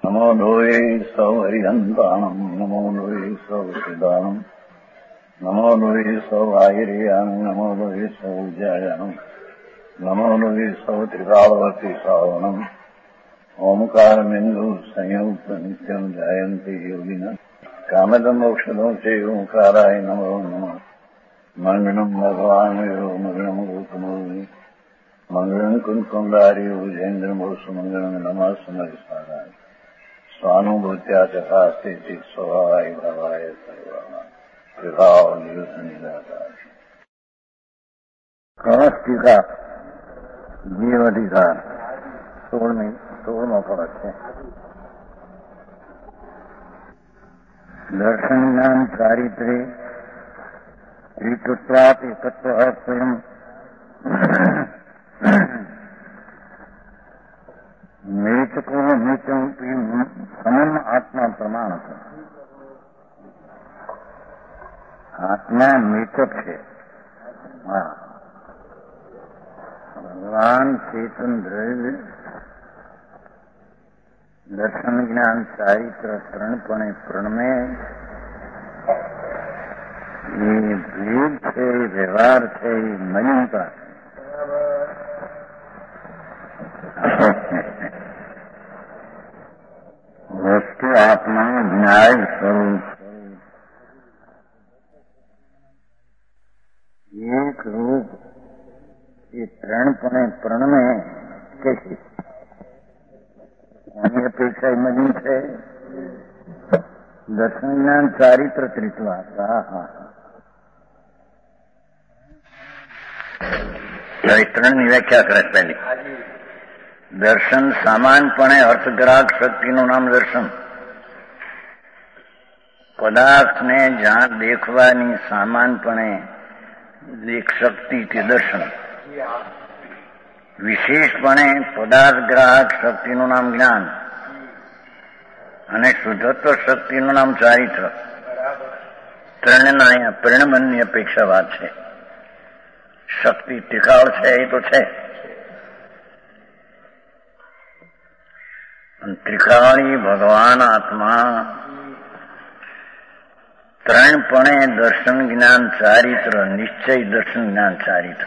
नमो लोये सौहरिहन्ताणम् नमो लोये सौसिदानम् नमो लोये सौवाहिर्यानम् नमो लोये सौज्यायानम् नमो लोये सौत्रिकालवर्ति सावनम् ओंकारमिन्दु संयुक्त नित्यम् जायन्ति योगिनः कामदम् औषधम् च ओंकाराय नमो नमः मङ्गलम् भगवान् यो मङ्गलम् गौतमोऽस्मि मङ्गलम् कुन्कुण्डारि भुजेन्द्रमोऽस्तु मङ्गलम् नमः समरिसाराय स्वानुभूत्या चकास्ते स्वभावाय भावाय सर्वाणां विभावनिदाताय कौस्तिका जीवाधिकार 16 पद है। दर्शन ज्ञान चारित्र्य त्रितत्वात् एकत्वः स्वयं मेचको मेचम समन आत्मा प्रमाण आत्मा मेचक है। भगवान चेतन द्रव्य दर्शन ज्ञान चारित्र प्रणपणे प्रणमे ये भेद है, व्यवहार है, मलिनता वस्तु आत्मा न्याय स्वरूप एक रूप ये प्रणपणे प्रणमे कैसे आनी अपेक्षा मलिन है। दर्शन ज्ञान चारित्र त्रित्वा ત્રણની વ્યાખ્યા કરે પહેલી। દર્શન સામાન્યપણે અર્થગ્રાહક શક્તિનું નામ દર્શન। પદાર્થને જ્યાં દેખવાની સામાન્યપણે દેખ શક્તિ તે દર્શન। વિશેષપણે પદાર્થ ગ્રાહક શક્તિનું નામ જ્ઞાન અને શુદ્ધત્વ શક્તિનું નામ ચારિત્ર। ત્રણના અહીંયા પરિણમનની અપેક્ષા વાત છે। શક્તિ ટીકાળ છે એ તો છે, ત્રિકાળી ભગવાન આત્મા ત્રણપણે દર્શન જ્ઞાન ચારિત્ર નિશ્ચય દર્શન જ્ઞાન ચારિત્ર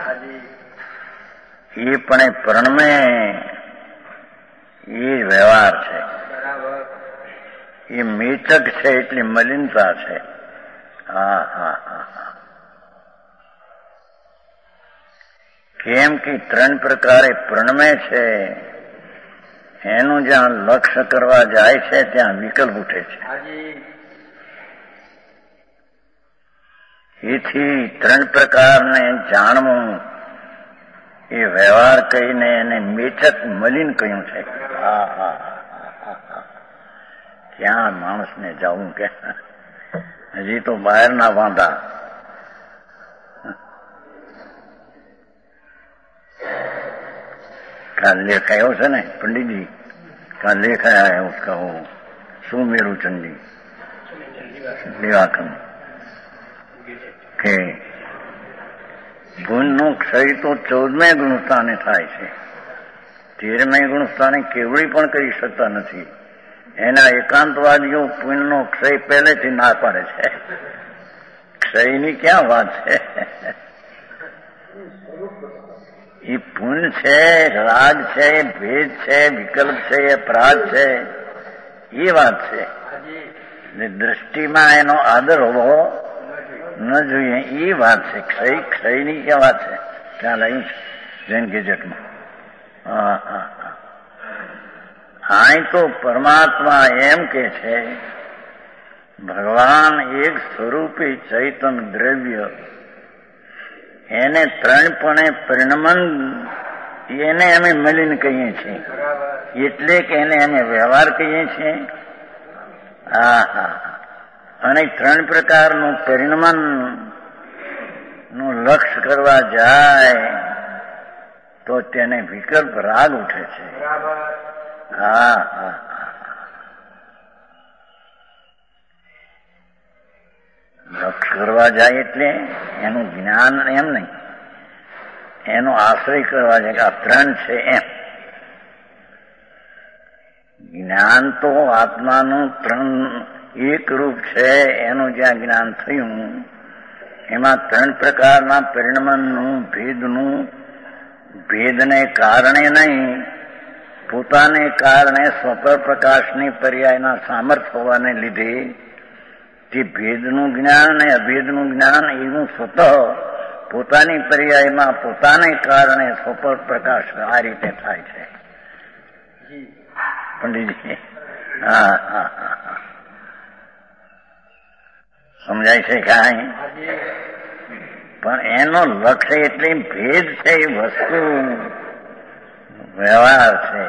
એ પણ પ્રણમે એ વ્યવહાર છે। એ મેચક છે એટલી મલિનતા છે। કેમ કે ત્રણ પ્રકારે પ્રણમે છે એનું જ્યાં લક્ષ્ય કરવા જાય છે ત્યાં વિકલ્પ ઉઠે છે। એથી ત્રણ પ્રકારને જાણવું એ વ્યવહાર કહીને એને મેચક મલિન કહ્યું છે। ક્યાં માણસને જવું કે હજી તો બહારના વાંધા। का लेख आया है ना पंडित जी का लेख आया है उसका वो सुमेरु चंडी लेवाखन के गुणનો ક્ષય તો 14મે ગુણસ્થાને થાય છે, 13મે ગુણસ્થાને કેવડી પણ કરી શકતા નથી। એના એકાંતવાદીઓ પુણ્યનો ક્ષય પહેલેથી ના પાડે છે। ક્ષયની ક્યાં વાત છે? ये पुण्य છે, રાગ છે, ભેદ છે, વિકલ્પ છે, અપરાધ છે, એ વાત છે। દ્રષ્ટિમાં એનો આદર હોવો ન જોઈએ એ વાત છે। ક્ષયની ક્યાં વાત છે? ત્યાં લાવી છે જૈન ગેજેટમાં। આ તો પરમાત્મા એમ કે છે ભગવાન એક સ્વરૂપી ચૈતન દ્રવ્ય એને ત્રણપણે પરિણમન એને અમે મલિન કહીએ છીએ, એટલે કે એને અમે વ્યવહાર કહીએ છીએ। અને ત્રણ પ્રકારનું પરિણમન નું લક્ષ્ય કરવા જાય તો તેને વિકલ્પ રાગ ઉઠે છે। લક્ષ કરવા જાય એટલે એનું જ્ઞાન એમ નહીં, એનો આશ્રય કરવા જાય કે આ ત્રણ છે એમ। જ્ઞાન જ્ઞાન તો આત્માનું ત્રણ એક રૂપ છે એનું જ્યાં જ્ઞાન થયું એમાં ત્રણ પ્રકારના પરિણમનનું ભેદનું ભેદને કારણે નહીં પોતાને કારણે સ્વતઃ પ્રકાશની પર્યાયના સામર્થ્ય હોવાને લીધે જે ભેદનું જ્ઞાન અને અભેદનું જ્ઞાન એવું સ્વતઃ પોતાની પર્યાયમાં પોતાને કારણે સ્વતઃ પ્રકાશ આ રીતે થાય છે. પંડિતજી હા હા હા સમજાય છે કાંઈ? પણ એનો લક્ષ્ય એટલે ભેદ છે એ વસ્તુ વ્યવહાર છે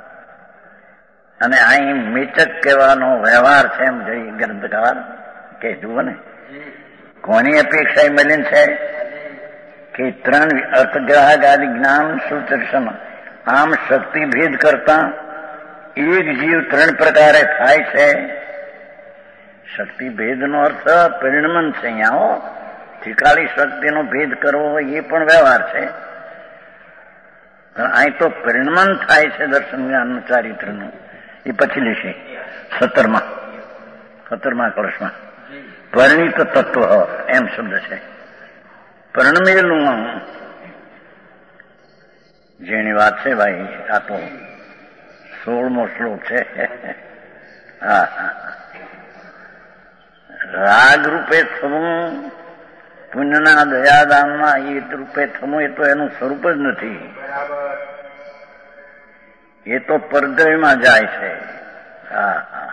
અને અહીં મીચક કહેવાનો વ્યવહાર છે એમ જઈ ગ્રંથકાર કે જુઓ ને કોની અપેક્ષા મળીને છે કે ત્રણ અર્થગ્રાહક આદિ જ્ઞાન સુદર્શન આમ શક્તિ ભેદ કરતા એક જીવ ત્રણ પ્રકારે થાય છે. શક્તિ ભેદનો અર્થ પરિણમન છે. અહીંયા ત્રિકાળી શક્તિનો ભેદ કરવો એ પણ વ્યવહાર છે. અહીં તો પરિણમન થાય છે દર્શન જ્ઞાનનું ચારિત્રનું. એ પછી લેશે 17મા કળશમાં પરિણીત તત્વ એમ શબ્દ છે. પરિણમેલું જેની વાત છે ભાઈ આ તો 16મો શ્લોક છે. હા રાગ રૂપે થવું પુણ્યના દયાદાનમાં એ રૂપે થવું એ તો એનું સ્વરૂપ જ નથી. એ તો પરદ્રવ્યમાં જાય છે. હા હા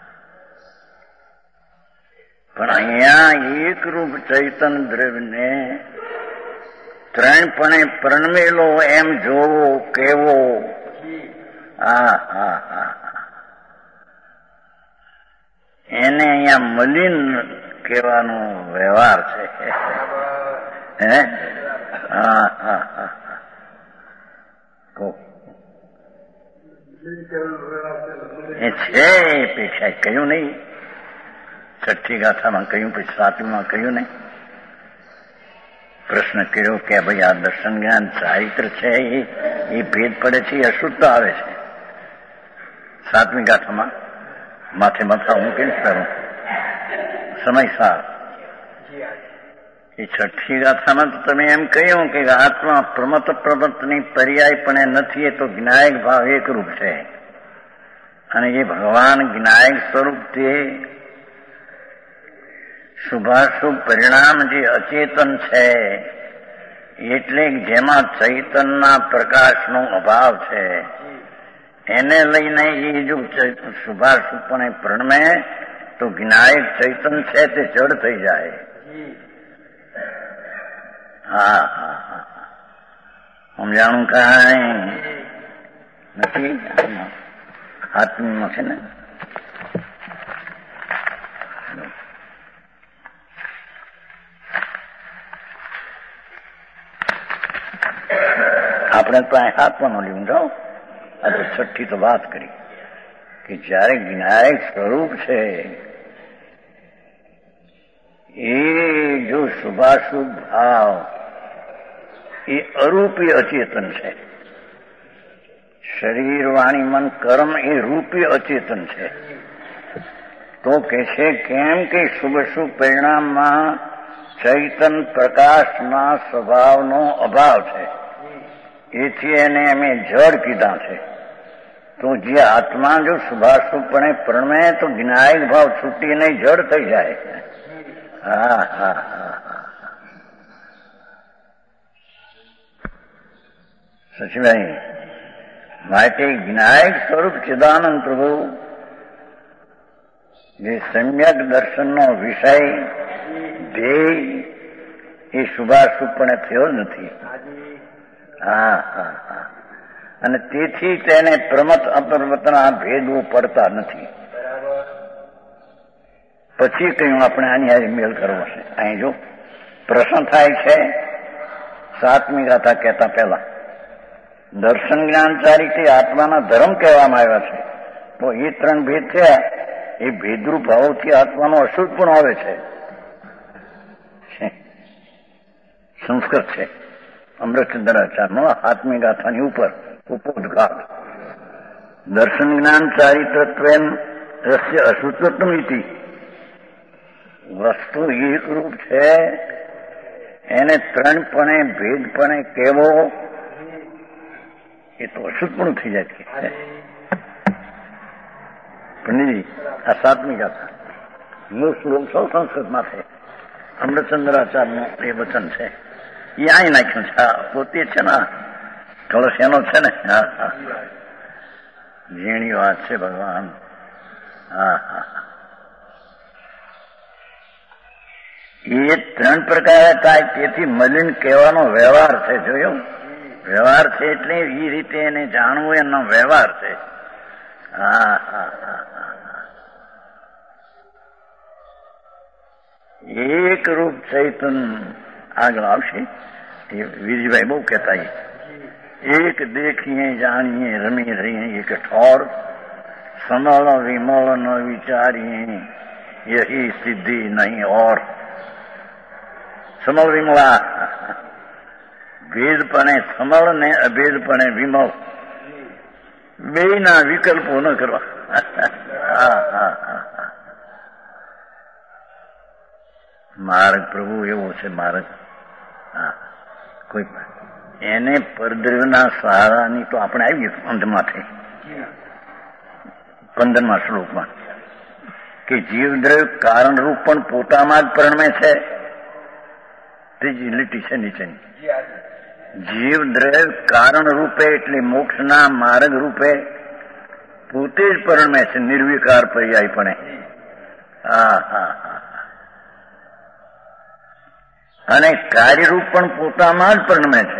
પણ અહીંયા એક રૂપ ચૈતન દ્રવ્યને ત્રણપણે પરણમેલો એમ જોવો કેવો. હા હા હા એને અહીંયા મલિન કહેવાનો વ્યવહાર છે. હે હા હા હા એ છે અપેક્ષા કહ્યું નહીં. 6ઠ્ઠી ગાથામાં કહ્યું પછી 7મીમાં કહ્યું નહીં. પ્રશ્ન કર્યો કે ભાઈ આ દર્શન જ્ઞાન ચારિત્ર છે એ ભેદ પડે છે એ અશુદ્ધતા આવે છે. 7મી ગાથામાં માથે મથા હું કેમ કરું સમયસાર. એ 6ઠ્ઠી ગાથામાં તો તમે એમ કહ્યું કે આત્મા પ્રમતની પર્યાય પણ નથી. એ તો જ્ઞાયક ભાવ એકરૂપ છે અને એ ભગવાન જ્ઞાયક સ્વરૂપ તે શુભાશુભ પરિણામ જે અચેતન છે એટલે જેમાં ચૈતનના પ્રકાશનો અભાવ છે એને લઈને એ જો શુભાશુભપણે પ્રણમે તો જ્ઞાયક ચૈતન છે તે જડ થઈ જાય. હા હા હા સમજાણું કાંઈ નથી. આત્મમાં છે ને આપણે તો અહીં આત્માનો લીધું જાઓ. આ તો 6ઠ્ઠી તો વાત કરી કે જયારે જ્ઞાયક સ્વરૂપ છે એ જો શુભાશુભ ભાવ એ અરૂપી અચેતન છે. શરીર વાણી મન કર્મ એ રૂપી અચેતન છે. તો કે છે કેમ કે શુભ શુભ પરિણામમાં ચૈતન પ્રકાશના સ્વભાવનો અભાવ છે. એથી એને અમે જડ કીધા છે. તો જે આત્મા જો શુભાશુભપણે પ્રણમે તો જ્ઞાયક ભાવ છૂટીને જડ થઈ જાય. હા હા હા સચિભાઈ માટે જ્ઞાયક સ્વરૂપ ચિદાનંદ પ્રભુ જે સમ્યક દર્શનનો વિષય ધ્યેય એ શુભાશુભપણે થયો નથી. હા હા હા અને તેથી તેને પ્રમત અપરમતના ભેદો પડતા નથી. પછી કહ્યું આપણે આની હારી મેળ કરવો છે. અહીં જો પ્રશ્ન થાય છે 7મી ગાથા કહેતા પહેલા દર્શન જ્ઞાન ચારિત્ય આત્માના ધર્મ કહેવામાં આવ્યા છે. તો એ 3 ભેદ થયા. એ ભેદરૂપ ભાવોથી આત્માનો અશુદ્ધ પણ આવે છે. સંસ્કૃત છે અમૃતચંદ્રાચાર્યનો 7મી ગાથાની ઉપર ઉપોદઘાત દર્શન જ્ઞાન ચારિત્રત્વેન રસ્ય અસૂત્વત્વમ ઇતિ. વસ્તુ એક રૂપ છે એને ત્રણપણે ભેદપણે કેવો એ તો અશુદ્ધપણું થઈ જાય છે. પંડિતજી આ 7મી ગાથા મૂળ શ્લોક સૌ સંસ્કૃતમાં છે. અમૃતચંદ્રાચાર્યનું એ વચન છે. એ અહીં નાખ્યું છે. પોતે છે ને કળશ એનો છે ને. હા હા, ઝીણી વાત છે ભગવાન. હા હા, એ 3 પ્રકારે થાય. તેથી મલિન કહેવાનો વ્યવહાર છે. જોયું, વ્યવહાર છે એટલે એ રીતે એને જાણવું એનો વ્યવહાર છે. હા હા હા, એક રૂપ ચૈતન્ય આગળ આવશે. એ વીરજીભાઈ બહુ કહેતા. એક દેખીએ જાણીએ રમી રહીએ એક ઠોર, સમળ વિમળ ન વિચારીએ યહી સિદ્ધિ નહીં ઓર. સમળ વિમળા, ભેદપણે સમળ ને અભેદપણે વિમળ, બેયના વિકલ્પો ન કરવા. હા હા હા, માર્ગ પ્રભુ એવો છે માર્ગ. હા, કોઈ એને પરદ્રવ્યના સહારાની તો આપણે આવી અંતમાંથી 15મા શ્લોકમાં કે જીવદ્રવ્ય કારણરૂપ પણ પોતામાં જ પરિણમે છે. ત્રીજી લીટી છે નીચેની. જીવદ્રવ્ય કારણ રૂપે એટલે મોક્ષના માર્ગ રૂપે પોતે જ પરિણમે છે, નિર્વિકાર પર્યાયપણે. હા હા હા, અને કાર્યરૂપ પણ પોતામાં જ પરિણમે છે.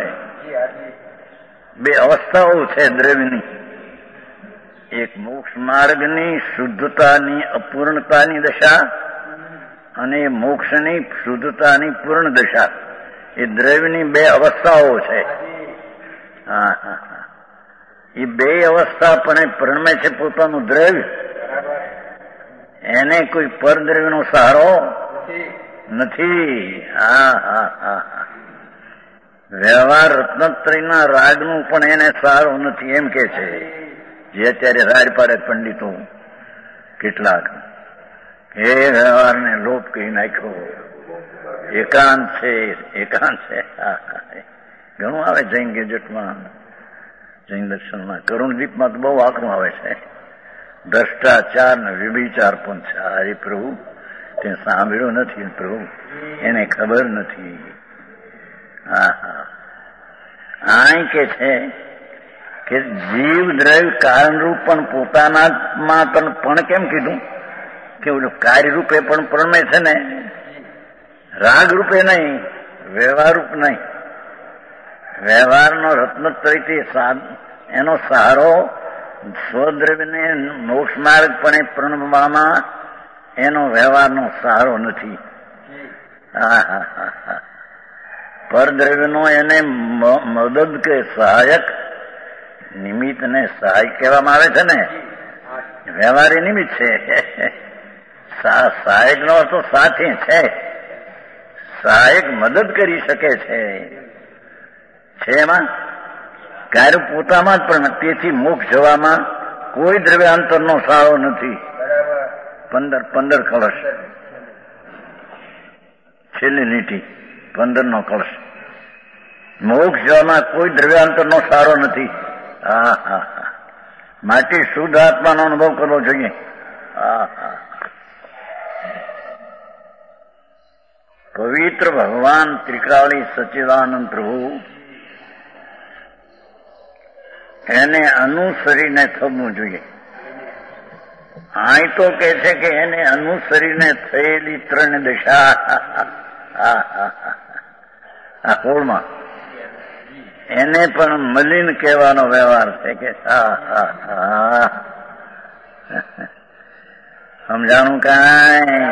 2 અવસ્થાઓ છે દ્રવ્યની. એક મોક્ષ માર્ગની શુદ્ધતાની અપૂર્ણતાની દશા અને મોક્ષની શુદ્ધતાની પૂર્ણ દશા. એ દ્રવ્યની 2 અવસ્થાઓ છે. હા હા હા, એ 2 અવસ્થા પણ પરિણમે છે પોતાનું દ્રવ્ય. એને કોઈ પરદ્રવ્યનો સહારો નથી. હા હા હા, વ્યવહાર રત્નત્રયના રાગનું પણ એને સહારો નથી એમ કે છે. જે અત્યારે રાડ પાડે પંડિતો કેટલાક, એ વ્યવહારને લોપ કહી નાખ્યો. એકાંત છે, એકાંત છે. ઘણું આવે જૈન ગેજેટમાં, જૈન દર્શનમાં. કરુણદીપમાં તો બહુ આકરું આવે છે. ભ્રષ્ટાચાર ને વ્યભિચાર પણ છે. હરે પ્રભુ, તે સાંભળ્યું નથી પ્રભુ, એને ખબર નથી. હા હા, આ કે છે કે જીવ દ્રવ્ય કારણરૂપ પણ પોતાનામાં પણ કેમ કીધું કે કાર્યરૂપે પણ પ્રણમે છે ને, રાગ રૂપે નહીં, વ્યવહાર રૂપ નહીં. વ્યવહારનો રત્નત્રયથી એનો સહારો સ્વદ્રવ્યને મોક્ષ માર્ગ પણ પ્રણમવામાં એનો વ્યવહારનો સહારો નથી. હા હા હા હા, પરદ્રવ્યનો એને મદદ કે સહાયક નિમિત્ત ને સહાય કહેવામાં આવે છે ને. વ્યવહારી નિમિત્ત છે. સહાયક નો અર્થ સાથી છે. સહાયક મદદ કરી શકે છે એમાં કાર્ય પોતામાં જ. પણ તેથી મોક્ષ જવામાં કોઈ દ્રવ્યાંતરનો સહારો નથી. 15 કળશ, છેલ્લી લીટી 15નો કળશ. મોક્ષ જવામાં કોઈ દ્રવ્યાંતરનો સહારો નથી. હા હા હા, માટે શુદ્ધ આત્માનો અનુભવ કરવો જોઈએ. હા હા, પવિત્ર ભગવાન ત્રિકાળી સચ્ચિદાનંદ પ્રભુ એને અનુસરીને થવું જોઈએ. અહીં તો કે છે કે એને અનુસરીને થયેલી 3 દશા આ કોળમાં એને પણ મલિન કહેવાનો વ્યવહાર છે કે સમજાણું કાંઈ?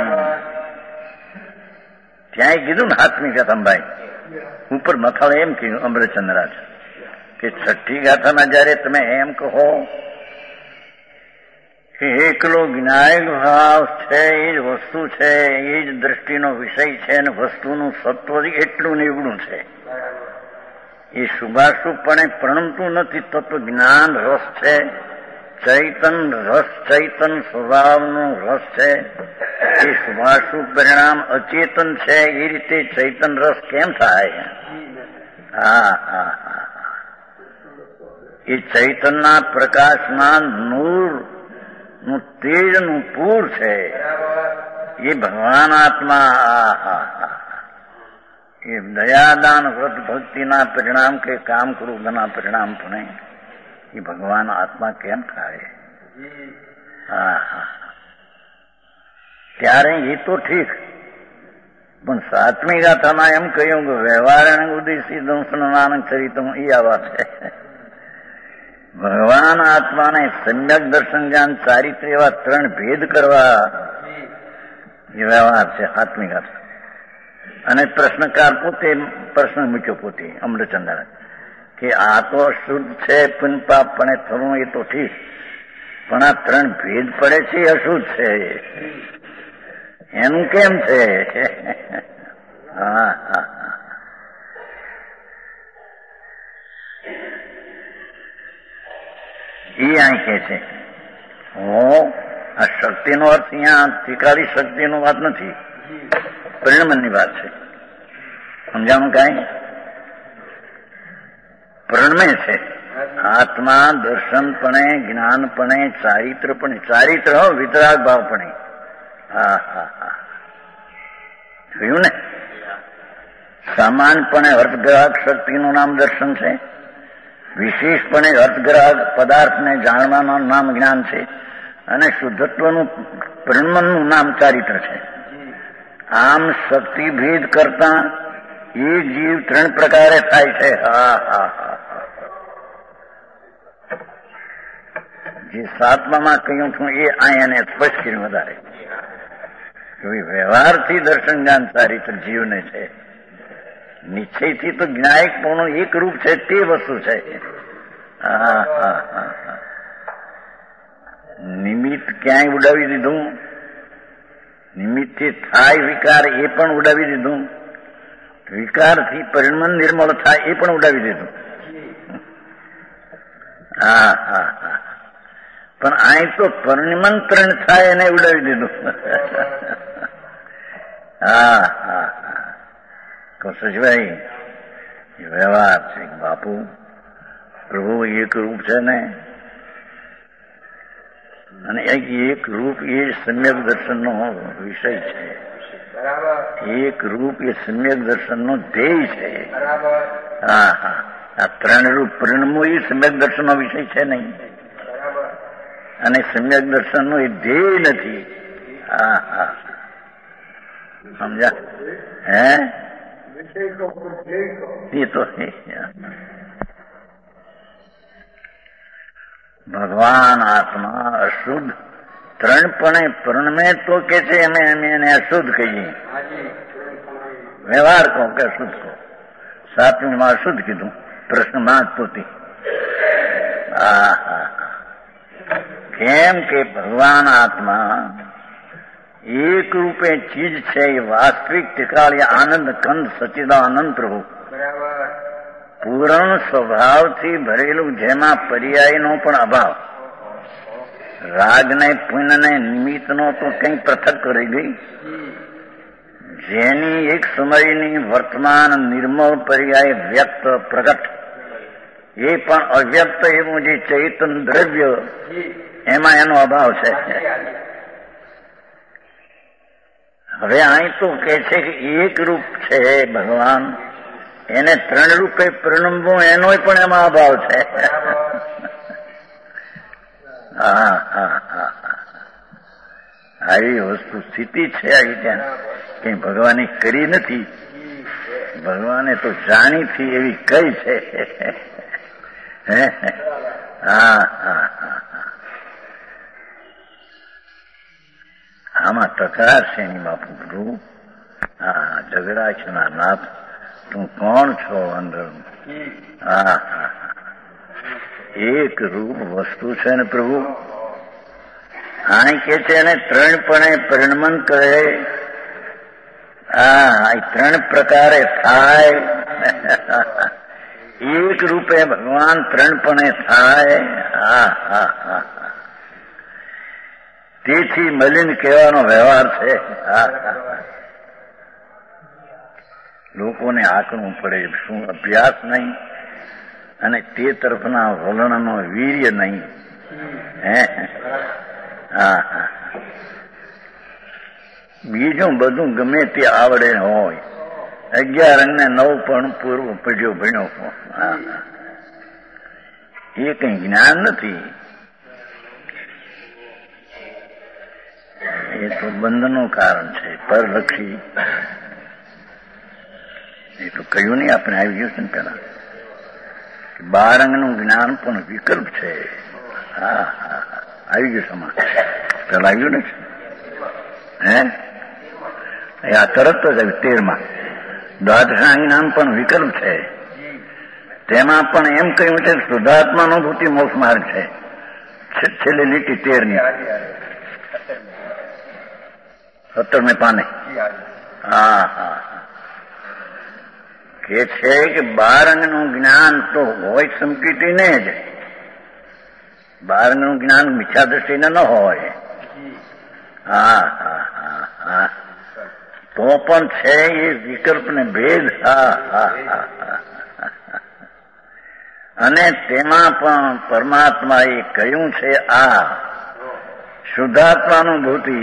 ત્યાંય કીધું ને 7મી ગાથામાં ઉપર મથાળે એમ કીધું અમૃતચંદ્રાજ કે 6ઠ્ઠી ગાથામાં જયારે તમે એમ કહો કે એકલો જ્ઞાયક ભાવ છે, એ જ વસ્તુ છે, એ જ દ્રષ્ટિનો વિષય છે, અને વસ્તુનું સત્વ એટલું નિવડું છે, એ શુભાશુભપણે પ્રણમતું નથી. તત્વ જ્ઞાન રસ છે ચૈતન રસ, ચૈતન સ્વભાવનું રસ છે. એ શુભાશુભ પરિણામ અચેતન છે. એ રીતે ચૈતન રસ કેમ થાય? એ ચૈતનના પ્રકાશમાં નૂર નું તેજનું પૂર છે. એ ભગવાન આત્મા એ દયાદાન વ્રત ભક્તિના પરિણામ કે કામ ક્રોધના પરિણામ પણ એ ભગવાન આત્મા કેમ થાય? ત્યારે એ તો ઠીક, પણ સાતમી ગાથામાં એમ કહ્યું કે વ્યવહારણ ઉદ્દેશી દંશનાનંદ ચરિતમ એ આ વાત છે. ભગવાન આત્માને સમ્યક દર્શન જ્ઞાન ચારિત્ર એવા ત્રણ ભેદ કરવા એ વ્યવહાર છે સાતમી ગાથા. અને પ્રશ્નકાર પોતે પ્રશ્ન મૂક્યો પોતે અમૃતચંદ્ર કે આ તો શુદ્ધ છે, પુનપાપણે થવું એ તો ઠીક, પણ આ ત્રણ ભેદ પડે છે અશુદ્ધ છે, એનું કેમ છે? એ અહીં કે છે હું આ શક્તિનો અર્થ અહીંયા ત્રિકાળી શક્તિનો વાત નથી, પરિણમનની વાત છે. સમજાણું? કાંઈ પ્રણમે છે આત્મા દર્શનપણે, જ્ઞાનપણે, ચારિત્રપણે, ચારિત્ર વિતરાગ ભાવપણે. જોયું ને? સામાન્યપણે અર્થગ્રાહક શક્તિનું નામ દર્શન છે, વિશેષપણે અર્થગ્રાહક પદાર્થને જાણવાનું નામ જ્ઞાન છે, અને શુદ્ધત્વનું પરિણમનનું નામ ચારિત્ર છે. આમ શક્તિ ભેદ કરતા એ જીવ ત્રણ પ્રકારે થાય છે. જે સાતમામાં કહ્યું છું એ અહીંયા સ્પષ્ટ કર્યું વધારે. વ્યવહારથી દર્શન જ્ઞાન ચારિત્ર જીવને છે, નિશ્ચયથી તો જ્ઞાયકપણું એક રૂપ છે તે વસ્તુ છે. નિમિત્ત ક્યાંય ઉડાવી દીધું, નિમિત્તથી થાય વિકાર એ પણ ઉડાવી દીધું, વિકારથી પરિણમન નિર્મળ થાય એ પણ ઉડાવી દીધું. પણ અહીં તો પરિણમન ત્રણ થાય એને ઉડાવી દીધું. કૌશિકભાઈ વ્યવહાર છે બાપુ, પ્રભુ એક રૂપ છે ને, અને એક રૂપ એ સમ્યક દર્શનનો વિષય છે. એક રૂપ એ સમ્યક દર્શનનો ધ્યેય છે. આ ત્રણ રૂપ પરિણમવું એ સમ્યક દર્શનનો વિષય છે નહીં, અને સમ્યક દર્શનનું એ ધ્યેય નથી. સમજા? હે એ તો ભગવાન આત્મા અશુદ્ધ ત્રણપણે પરિણમે તો કે છે અમે એને અશુદ્ધ કહીએ. વ્યવહાર કહો કે અશુદ્ધ કહો. સાતમીમાં અશુદ્ધ કીધું, પ્રશ્નમાં જ પોતે. કેમ કે ભગવાન આત્મા એક રૂપે ચીજ છે, એ વાસ્તવિક ટીકાળી આનંદ કંદ સચિદાનંદ પ્રભુ પૂર્ણ સ્વભાવથી ભરેલું, જેમાં પર્યાયનો પણ અભાવ, રાગને પુણ્યને નિમિત્તનો તો કંઈ પૃથક કરી ગઈ, જેની એક સમયની વર્તમાન નિર્મળ પર્યાય વ્યક્ત પ્રગટ, એ પણ અવ્યક્ત એવું જે ચૈતન દ્રવ્ય એમાં એનો અભાવ છે. હવે અહીં તો કે છે કે એક રૂપ છે ભગવાન, એને ત્રણ રૂપે પરિણમવું એનો પણ એમાં અભાવ છે. આવી વસ્તુ સ્થિતિ છે આવી ત્યાં કઈ ભગવાને કરી નથી, ભગવાને તો જાણીથી એવી કઈ છે. આમાં તકરાર છે એની બાપુ પ્રભુ. ઝઘડા છે ના નાથ, તું કોણ છો અંદર? એક રૂપ વસ્તુ છે ને પ્રભુ. અહીં કે છે એને ત્રણપણે પરિણમન કરે. ત્રણ પ્રકારે થાય. એક રૂપે ભગવાન ત્રણપણે થાય. તેથી મલિન કહેવાનો વ્યવહાર છે. લોકોને આંકવું પડે, શું અભ્યાસ નહીં અને તે તરફના વલણનો વીર્ય નહીં. બીજું બધું ગમે તે આવડે હોય, 11 અને 9 પણ પૂર્વ પીઢ્યો ભણ્યો, એ કઈ જ્ઞાન નથી. એ તો બંધનનું કારણ છે, પરલક્ષી. એ તો કહ્યું નહીં, આપણે આવી ગયું છે ને પેલા, 12 અંગનું જ્ઞાન પણ વિકલ્પ છે. આવી ગયું સમાજ, પેલા આવ્યું નથી. આ તરત જ આવ્યું 13માં. દ્વાદશાંગ જ્ઞાન પણ વિકલ્પ છે. તેમાં પણ એમ કહ્યું છે શુદ્ધાત્માનુભૂતિ મોક્ષ માર્ગ છે. છેલ્લી લીટી 13ની 17 પાને. કે છે કે 12 અંગનું જ્ઞાન તો હોય સંકીટીને જ. 12 અંગનું જ્ઞાન મિથ્યા દ્રષ્ટિને ન હોય. તો પણ છે એ વિકલ્પને ભેદ. અને તેમાં પણ પરમાત્માએ કહ્યું છે આ શુદ્ધાત્માનુભૂતિ.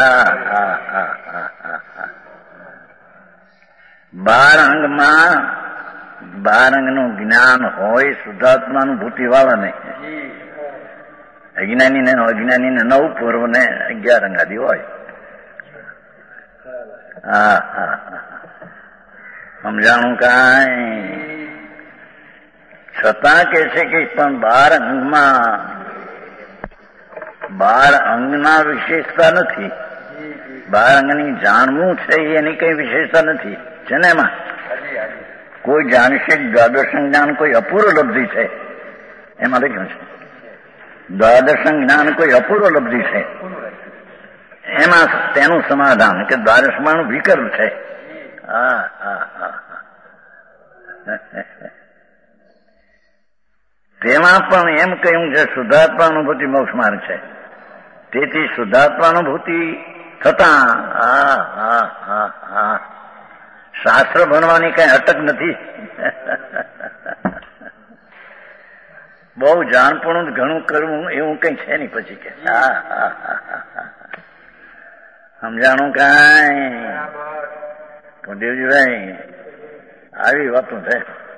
12 અંગમાં 12 અંગનું જ્ઞાન હોય શુદ્ધાત્માનુભૂતિ વાળાને. અજ્ઞાનીને 9 પૂર્વ ને 11 અંગાદી હોય. સમજાણું કાંઈ? છતાં કે છે કે પણ 12 અંગમાં 12 અંગના વિશેષતા નથી. 12 અંગની જાણવું છે એની કઈ વિશેષતા નથી છે ને. એમાં કોઈ જાણશે દ્વાદશ જ્ઞાન કોઈ અપૂર્વ લબ્ધિ છે, એમાં લખ્યું છે દ્વાદશ જ્ઞાન કોઈ અપૂર્વ લબ્ધિ છે. એમાં તેનું સમાધાન કે દ્વાદશમાં વિકલ્પ છે. તેમાં પણ એમ કહ્યું છે શુદ્ધાત્માનુભૂતિ મોક્ષ માર્ગ છે. તેથી શુદ્ધાત્માનુભૂતિ થતા શાસ્ત્ર ભણવાની કઈ અટક નથી. બહુ જાણપણું ઘણું કરવું એવું કઈ છે નહીં. પછી કે સમજાણું કાંઈ? તો દેવજીભાઈ આવી વાતો છે.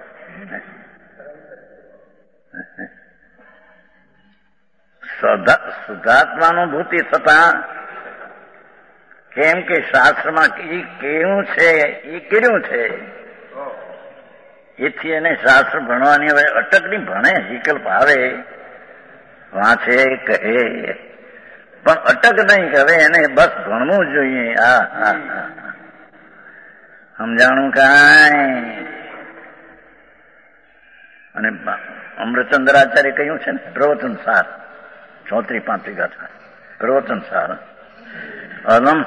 શુદ્ધાત્માનુભૂતિ થતા કેમ કે શાસ્ત્રમાં એ કેવું છે એ કર્યું છે, એથી એને શાસ્ત્ર ભણવાની હવે અટક નહીં. ભણે વિકલ્પ આવે, વાંચે, કહે, પણ અટક નહીં હવે એને બસ ભણવું જોઈએ. સમજાણું કાંઈ? અને અમૃતચંદ્રાચાર્ય કહ્યું છે ને પ્રવચન સાર 34-35 ગાથા પ્રવચન સાર. અલમ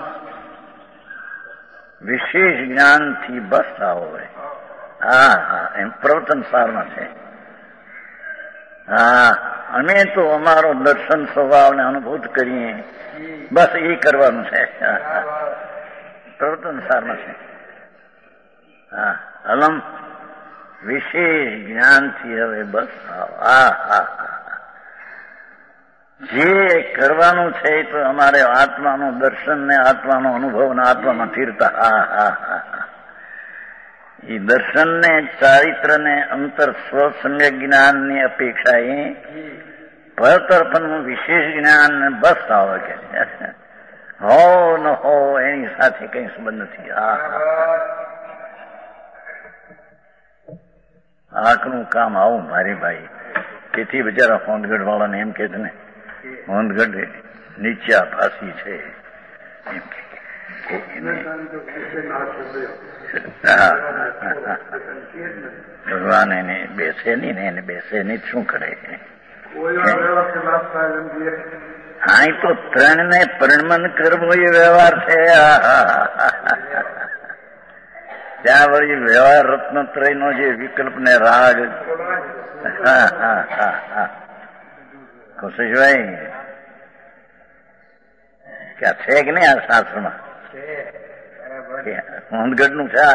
વિશેષ જ્ઞાનથી બસ થાવ હોય. એમ પ્રવચન સારમાં છે. અમે તો અમારો દર્શન સ્વભાવને અનુભૂત કરીએ, બસ એ કરવાનું છે. પ્રવચન સારમાં છે. અલમ વિશેષ જ્ઞાનથી હવે બસ જે કરવાનું છે એ તો અમારે આત્માનું દર્શન ને આત્માનો અનુભવ ને આત્મામાં સ્થિરતા. એ દર્શન ને ચારિત્ર ને અંતર સ્વસમ્યક જ્ઞાનની અપેક્ષાએ પરતરફનું વિશેષ જ્ઞાન ને બસ આવે કે હો ન હો એની સાથે કઈ સંબંધ નથી. આંખનું કામ આવું મારી ભાઈ. તેથી બિચારા હોંદગઢ વાળાને એમ કે છે ને, હોંદગઢ નીચા ફાંસી છે એમ કે ભગવાન એને બેસે નહીં ને, એને બેસે નહીં શું કરે? હા, એ તો 3 ને પ્રણમન કરવો એ વ્યવહાર છે. ત્યાં વળી વ્યવહાર રત્નત્રય નો જે વિકલ્પ ને રાગ. કૌશિકભાઈ કે છે કે નહીં આ શાસ્ત્રમાં? હોંદગઢ નું છે.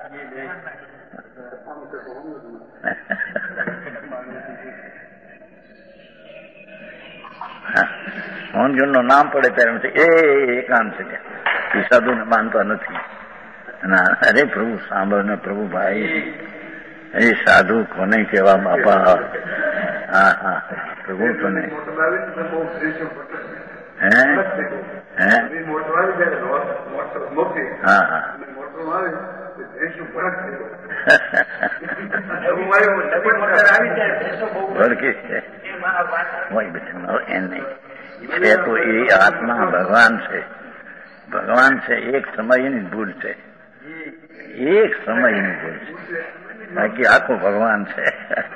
હોંદગઢ નું નામ પડે ત્યારે એકાંત છે એ સાધુને માનતા નથી. અરે પ્રભુ સાંભળ ને પ્રભુ ભાઈ, એ સાધુ કોને કેવા બાપા? હા હા પ્રભુ તને હા હા છે તો એ આત્મા ભગવાન છે. ભગવાન છે એક સમયની ભૂલ છે, એક સમયની ભૂલ છે, બાકી આખું ભગવાન છે.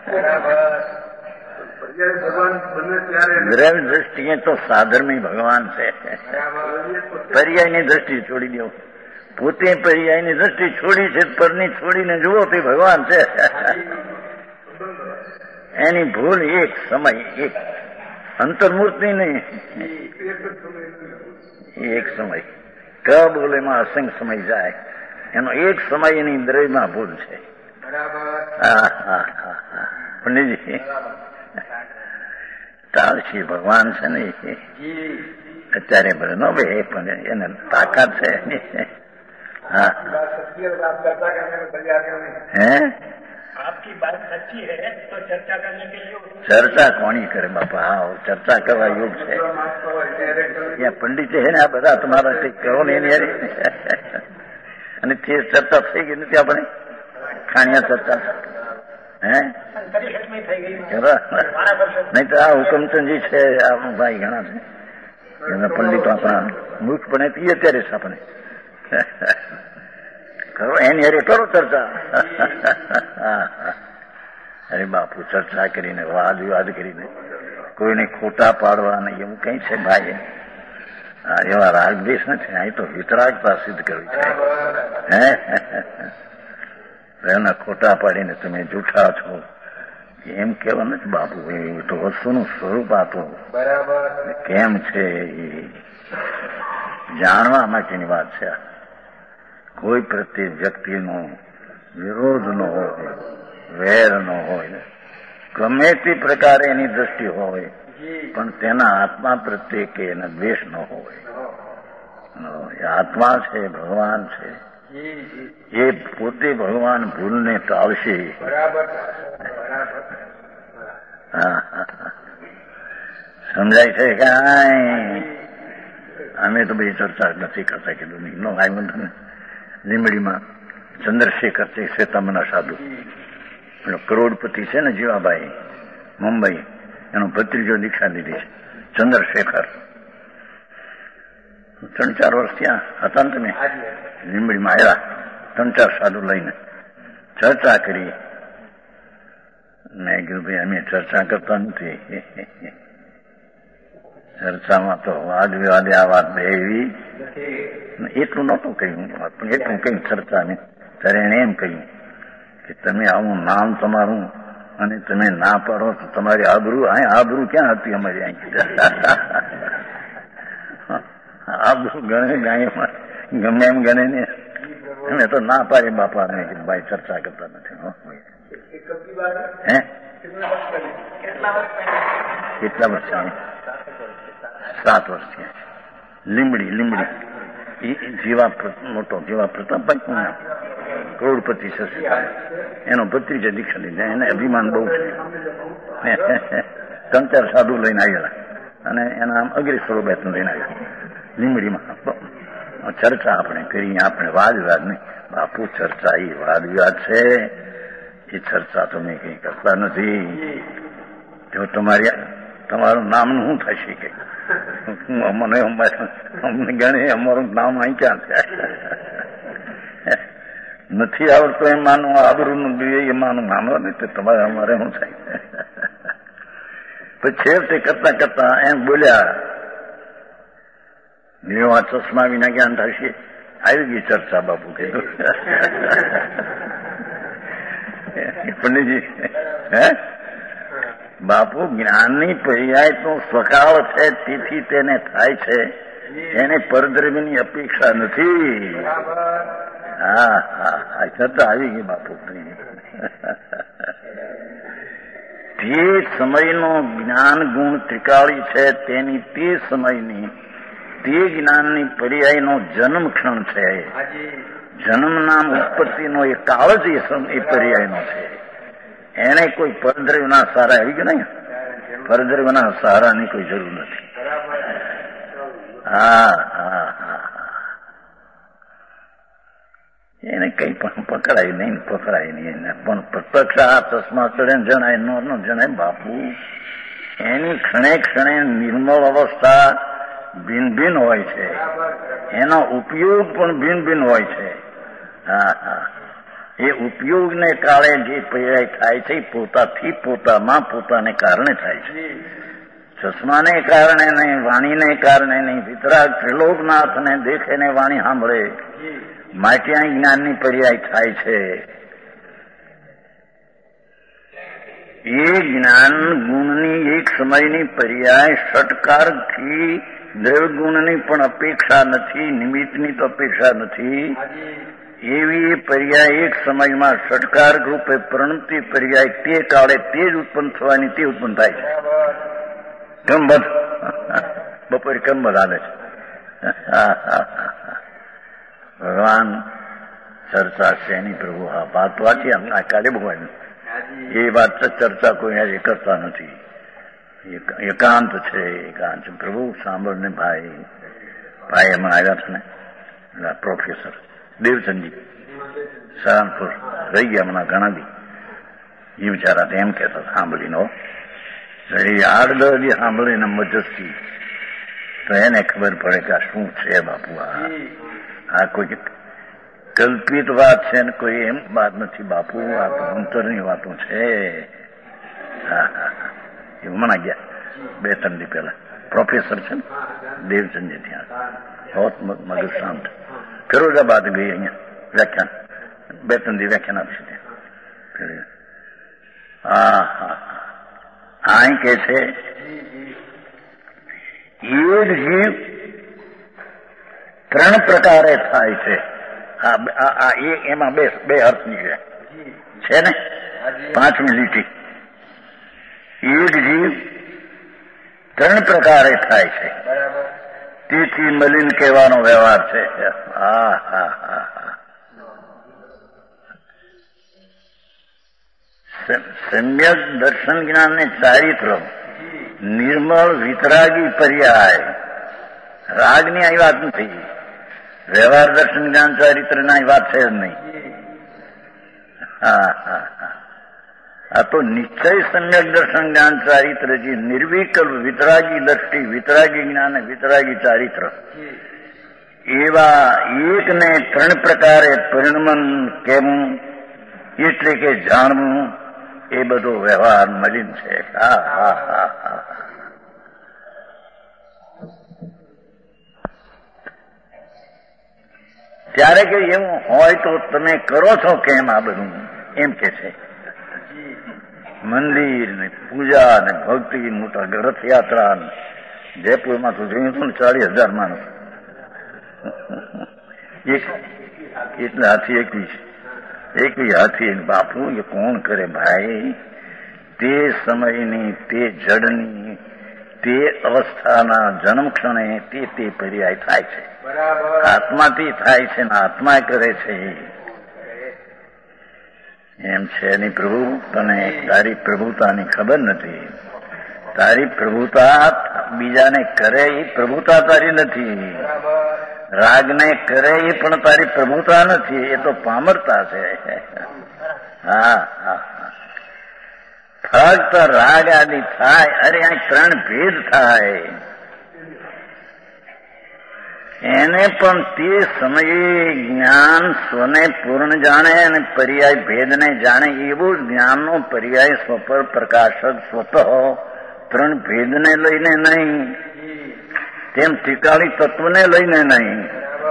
દ્રવ્ય દ્રષ્ટિએ તો સાધર્મી ભગવાન છે. પર્યાયની દ્રષ્ટિ છોડી દો. પોતે પર્યાયની દ્રષ્ટિ છોડી છે, પરની છોડીને જુઓ તો ભગવાન છે. એની ભૂલ એક સમય, એક અંતર્મૂર્તિ નહીં, એક સમય. ક બોલેમાં અસંગ સમય જાય, એનો એક સમય એની દ્રવ્યમાં ભૂલ છે. હા હા હા હા પંડિતજી તાળશી ભગવાન છે ને, અત્યારે ભલે ન બે પણ એને તાકાત છે. હા હે आपकी बात सच्ची है तो चर्चा करने के लिए ચર્ચા કોની કરે બાપા? હા ચર્ચા કરવા યોગ છે. ત્યાં પંડિત છે ને આ બધા તમારા કંઈક કરો ને એની અને તે ચર્ચા થઈ ગઈ નથી આપણે ખાણિયા ચર્ચા. હે નહીં તો આ હુકમચંદજી છે, આ ભાઈ ઘણા છે એના પંડિતો આપણા મૂર્ખ બને પીએ ત્યારે આપણે કરો એની અરે કરો ચર્ચા. અરે બાપુ ચર્ચા કરીને વાદ વિવાદ કરીને કોઈને ખોટા પાડવા નહીં એવું કઈ છે ભાઈ? એવા રાગદેશ નથી. અહીં તો વિતરાગતા સિદ્ધ કરવી છે. એના ખોટા પાડીને તમે જૂઠા છો એમ કેવા નથી બાપુ. એ તો વસ્તુનું સ્વરૂપ આપો કેમ છે એ જાણવા માટેની વાત છે. કોઈ પ્રત્યે વ્યક્તિનો વિરોધ ન હોય, વેર ન હોય, ગમે તે પ્રકારે એની દ્રષ્ટિ હોય, પણ તેના આત્મા પ્રત્યે કે એના દ્વેષ ન હોય. આત્મા છે, ભગવાન છે, એ પોતે ભગવાન ભૂલને ટાળશે. સમજાય છે કાંઈ? અમે તો બધી ચર્ચા નથી કરતા કીધું નહીં. નો આવ્યું ને લીંબડીમાં ચંદ્રશેખર છે, શ્વેતાંબરના સાધુ, પેલો કરોડપતિ છે ને જીવાભાઈ મુંબઈ, એનો ભત્રીજો દીક્ષા લીધી છે ચંદ્રશેખર. 3-4 વર્ષ ત્યાં હતા ને તમે લીંબડીમાં આવ્યા, 3-4 સાધુ લઈને ચર્ચા કરી. મેં કીધું ભાઈ અમે ચર્ચા કરતા નથી. ચર્ચામાં તો વાદ વિવાદે આ વાત બે એવી એટલું નહોતું કહ્યું, પણ એટલું કઈ ચર્ચા નહીં. ત્યારે એને એમ કહ્યું કે તમે આવું નામ તમારું અને તમે ના પાડો તો તમારી આબરૂ, આબરૂ ક્યાં હતી અમારી અહીં? આબરૂ ગણે ગાયમાં ગમે એમ ગણે ને. અમે તો ના પાડી બાપા ને ભાઈ ચર્ચા કરતા નથી. હે કેટલા વર્ષ? 7 વર્ષ થયા. લીંબડી જીવા મોટો જીવા પ્રતાપભાઈ કરોડપતિ છે, એનો ભત્રીજો દીક્ષા લીધા. એને અભિમાન બહુ છે. 3-4 સાધુ લઈને આવેલા અને એના આમ અગ્રેસરો 2-3 લઈને આવ્યા લીંબડીમાં. ચર્ચા આપણે કરી, આપણે વાદ વિવાદ નહીં બાપુ. ચર્ચા એ વાદ વિવાદ છે, એ ચર્ચા તમે કઈ કરતા નથી. જો તમારું નામનું શું થશે કે અમને ગણે અમારું નામ અહીં ક્યાં થાય? નથી આવડતો એમ માનું, આબરૂનું જોઈએ એ માનું માનો ને તો તમારે અમારે શું થાય? પછી છેવટે કરતા કરતા એમ બોલ્યા, આ ચશ્મા વિના જ્ઞાન થશે. આવી ગઈ ચર્ચા બાપુ કીધું. પંડિતજી હે બાપુ જ્ઞાનની પર્યાય તો સ્વકાળ છે, તેથી તેને થાય છે. એને પરદ્રવ્યની અપેક્ષા નથી. હા હા હા છતાં આવી ગઈ બાપુ. તે સમયનો જ્ઞાન ગુણ ત્રિકાળી છે, તેની તે સમયની તે જ્ઞાનની પર્યાયનો જન્મ ક્ષણ છે. જન્મના ઉત્પત્તિનો એ કાળ જ એ પર્યાયનો છે. એને કોઈ પરદ્રવ્યના સહારા આવી ગયા નહીં. પરદ્રવ્યના સહારાની કોઈ જરૂર નથી. હા હા હા એને કઈ પણ પકડાય નહીં, પકડાય નહીં. પણ પ્રત્યક્ષ આ ચશ્મા ચડે જણાય ન જણાય બાપુ. એની ક્ષણે ક્ષણે નિર્મળ અવસ્થા ભિન્ન ભિન્ન હોય છે, એનો ઉપયોગ પણ ભિન્ન ભિન્ન હોય છે. હા હા એ ઉપયોગને કાળે જે પર્યાય થાય છે પોતાથી પોતામાં પોતાને કારણે થાય છે. ચશ્માને કારણે નહીં, વાણીને કારણે નહીં. વિતરાગ ત્રિલોકનાથને દેખે ને વાણી સાંભળે માટે આ જ્ઞાનની પર્યાય થાય છે. એ જ્ઞાન ગુણની એક સમયની પર્યાય ષટકારથી દ્રવ્ય ગુણની પણ અપેક્ષા નથી, નિમિત્તની તો અપેક્ષા નથી. એવી પર્યાય એક સમયમાં ષટકાર રૂપે પ્રણતિ પર્યાય તે કાળે તે જ ઉત્પન્ન થવાની તે ઉત્પન્ન થાય છે. કંબધ બપોરે કંબધ આવે છે. ભગવાન ચર્ચા છે એની પ્રભુ. હા વાત વાંચી આ કાલે ભગવાન એ વાત ચર્ચા કોઈ આજે કરતા નથી. એકાંત છે, એકાંત. પ્રભુ સાંભળને ભાઈ હમણાં આવ્યા છે ને પ્રોફેસર દેવચંદજી સહારનપુર રહી ગયા હમણાં ઘણા દી. એ બિચારા એમ કહેતા સાંભળીને આડ સાંભળીને મજસ્તી તો એને ખબર પડે કે આ શું છે બાપુ. આ કોઈ કલ્પિત વાત છે ને કોઈ એમ વાત નથી બાપુ. આ તો અંતરની વાતો છે. હા હા એ હમણાં ગયા 2-3 દી પહેલા. પ્રોફેસર છે ને દેવચંદજી ત્યાં બહુ મગજ શાંત. ફિરોઝાબાદ ગઈ અહીંયા વ્યાખ્યાન 2-3 દી વ્યાખ્યાન આપશે ત્યાં. હા હા આ કે છે એક જીવ 3 પ્રકારે થાય છે. એમાં બે અર્થ નીકળ્યા છે ને 5મી લીટી. એક જીવ 3 પ્રકારે થાય છે, તેથી મલિન કહેવાનો વ્યવહાર છે. હા હા હા હા સમ્યક દર્શન જ્ઞાન ને ચારિત્ર નિર્મળ વિતરાગી પર્યાય. રાગની આ વાત નથી. વ્યવહાર દર્શન જ્ઞાન ચારિત્ર ના વાત છે જ નહીં. હા હા હા આ તો નિશ્ચય સમ્યક દર્શન જ્ઞાન ચારિત્ર જે નિર્વિકલ્પ વિતરાગી દ્રષ્ટિ, વિતરાગી જ્ઞાન, વિતરાગી ચારિત્ર એવા એકને 3 પ્રકારે પરિણમન કેવું એટલે કે જાણવું એ બધો વ્યવહાર મલિન છે. હા હા હા હા ત્યારે કે એવું હોય તો તમે કરો છો કેમ આ બધું એમ કે છે. મંદિર ને પૂજા ને ભક્તિ, મોટા રથયાત્રા. જયપુરમાં તો જોયું હતું ને 40,000 માણસ. એટલે હાથી 21 હાથી. બાપુ એ કોણ કરે ભાઈ? તે સમયની, તે જડની, તે અવસ્થાના જન્મ ક્ષણે તે પર્યાય થાય છે. આત્માથી થાય છે ને આત્મા કરે છે એમ છે નહીં. પ્રભુ તને તારી પ્રભુતાની ખબર નથી. તારી પ્રભુતા બીજાને કરે એ પ્રભુતા તારી નથી. રાગને કરે એ પણ તારી પ્રભુતા નથી. એ તો પામરતા છે. હા હા ફક્ત રાગ આદિ થાય. અરે આ 3 ભેદ થાય એને પણ તે સમયે જ્ઞાન સ્વને પૂર્ણ જાણે અને પર્યાય ભેદને જાણે એવું જ્ઞાનનો પર્યાય સ્વપર પ્રકાશક સ્વતઃ 3 ભેદને લઈને નહીં, તેમ ત્રિકાળી તત્વને લઈને નહીં.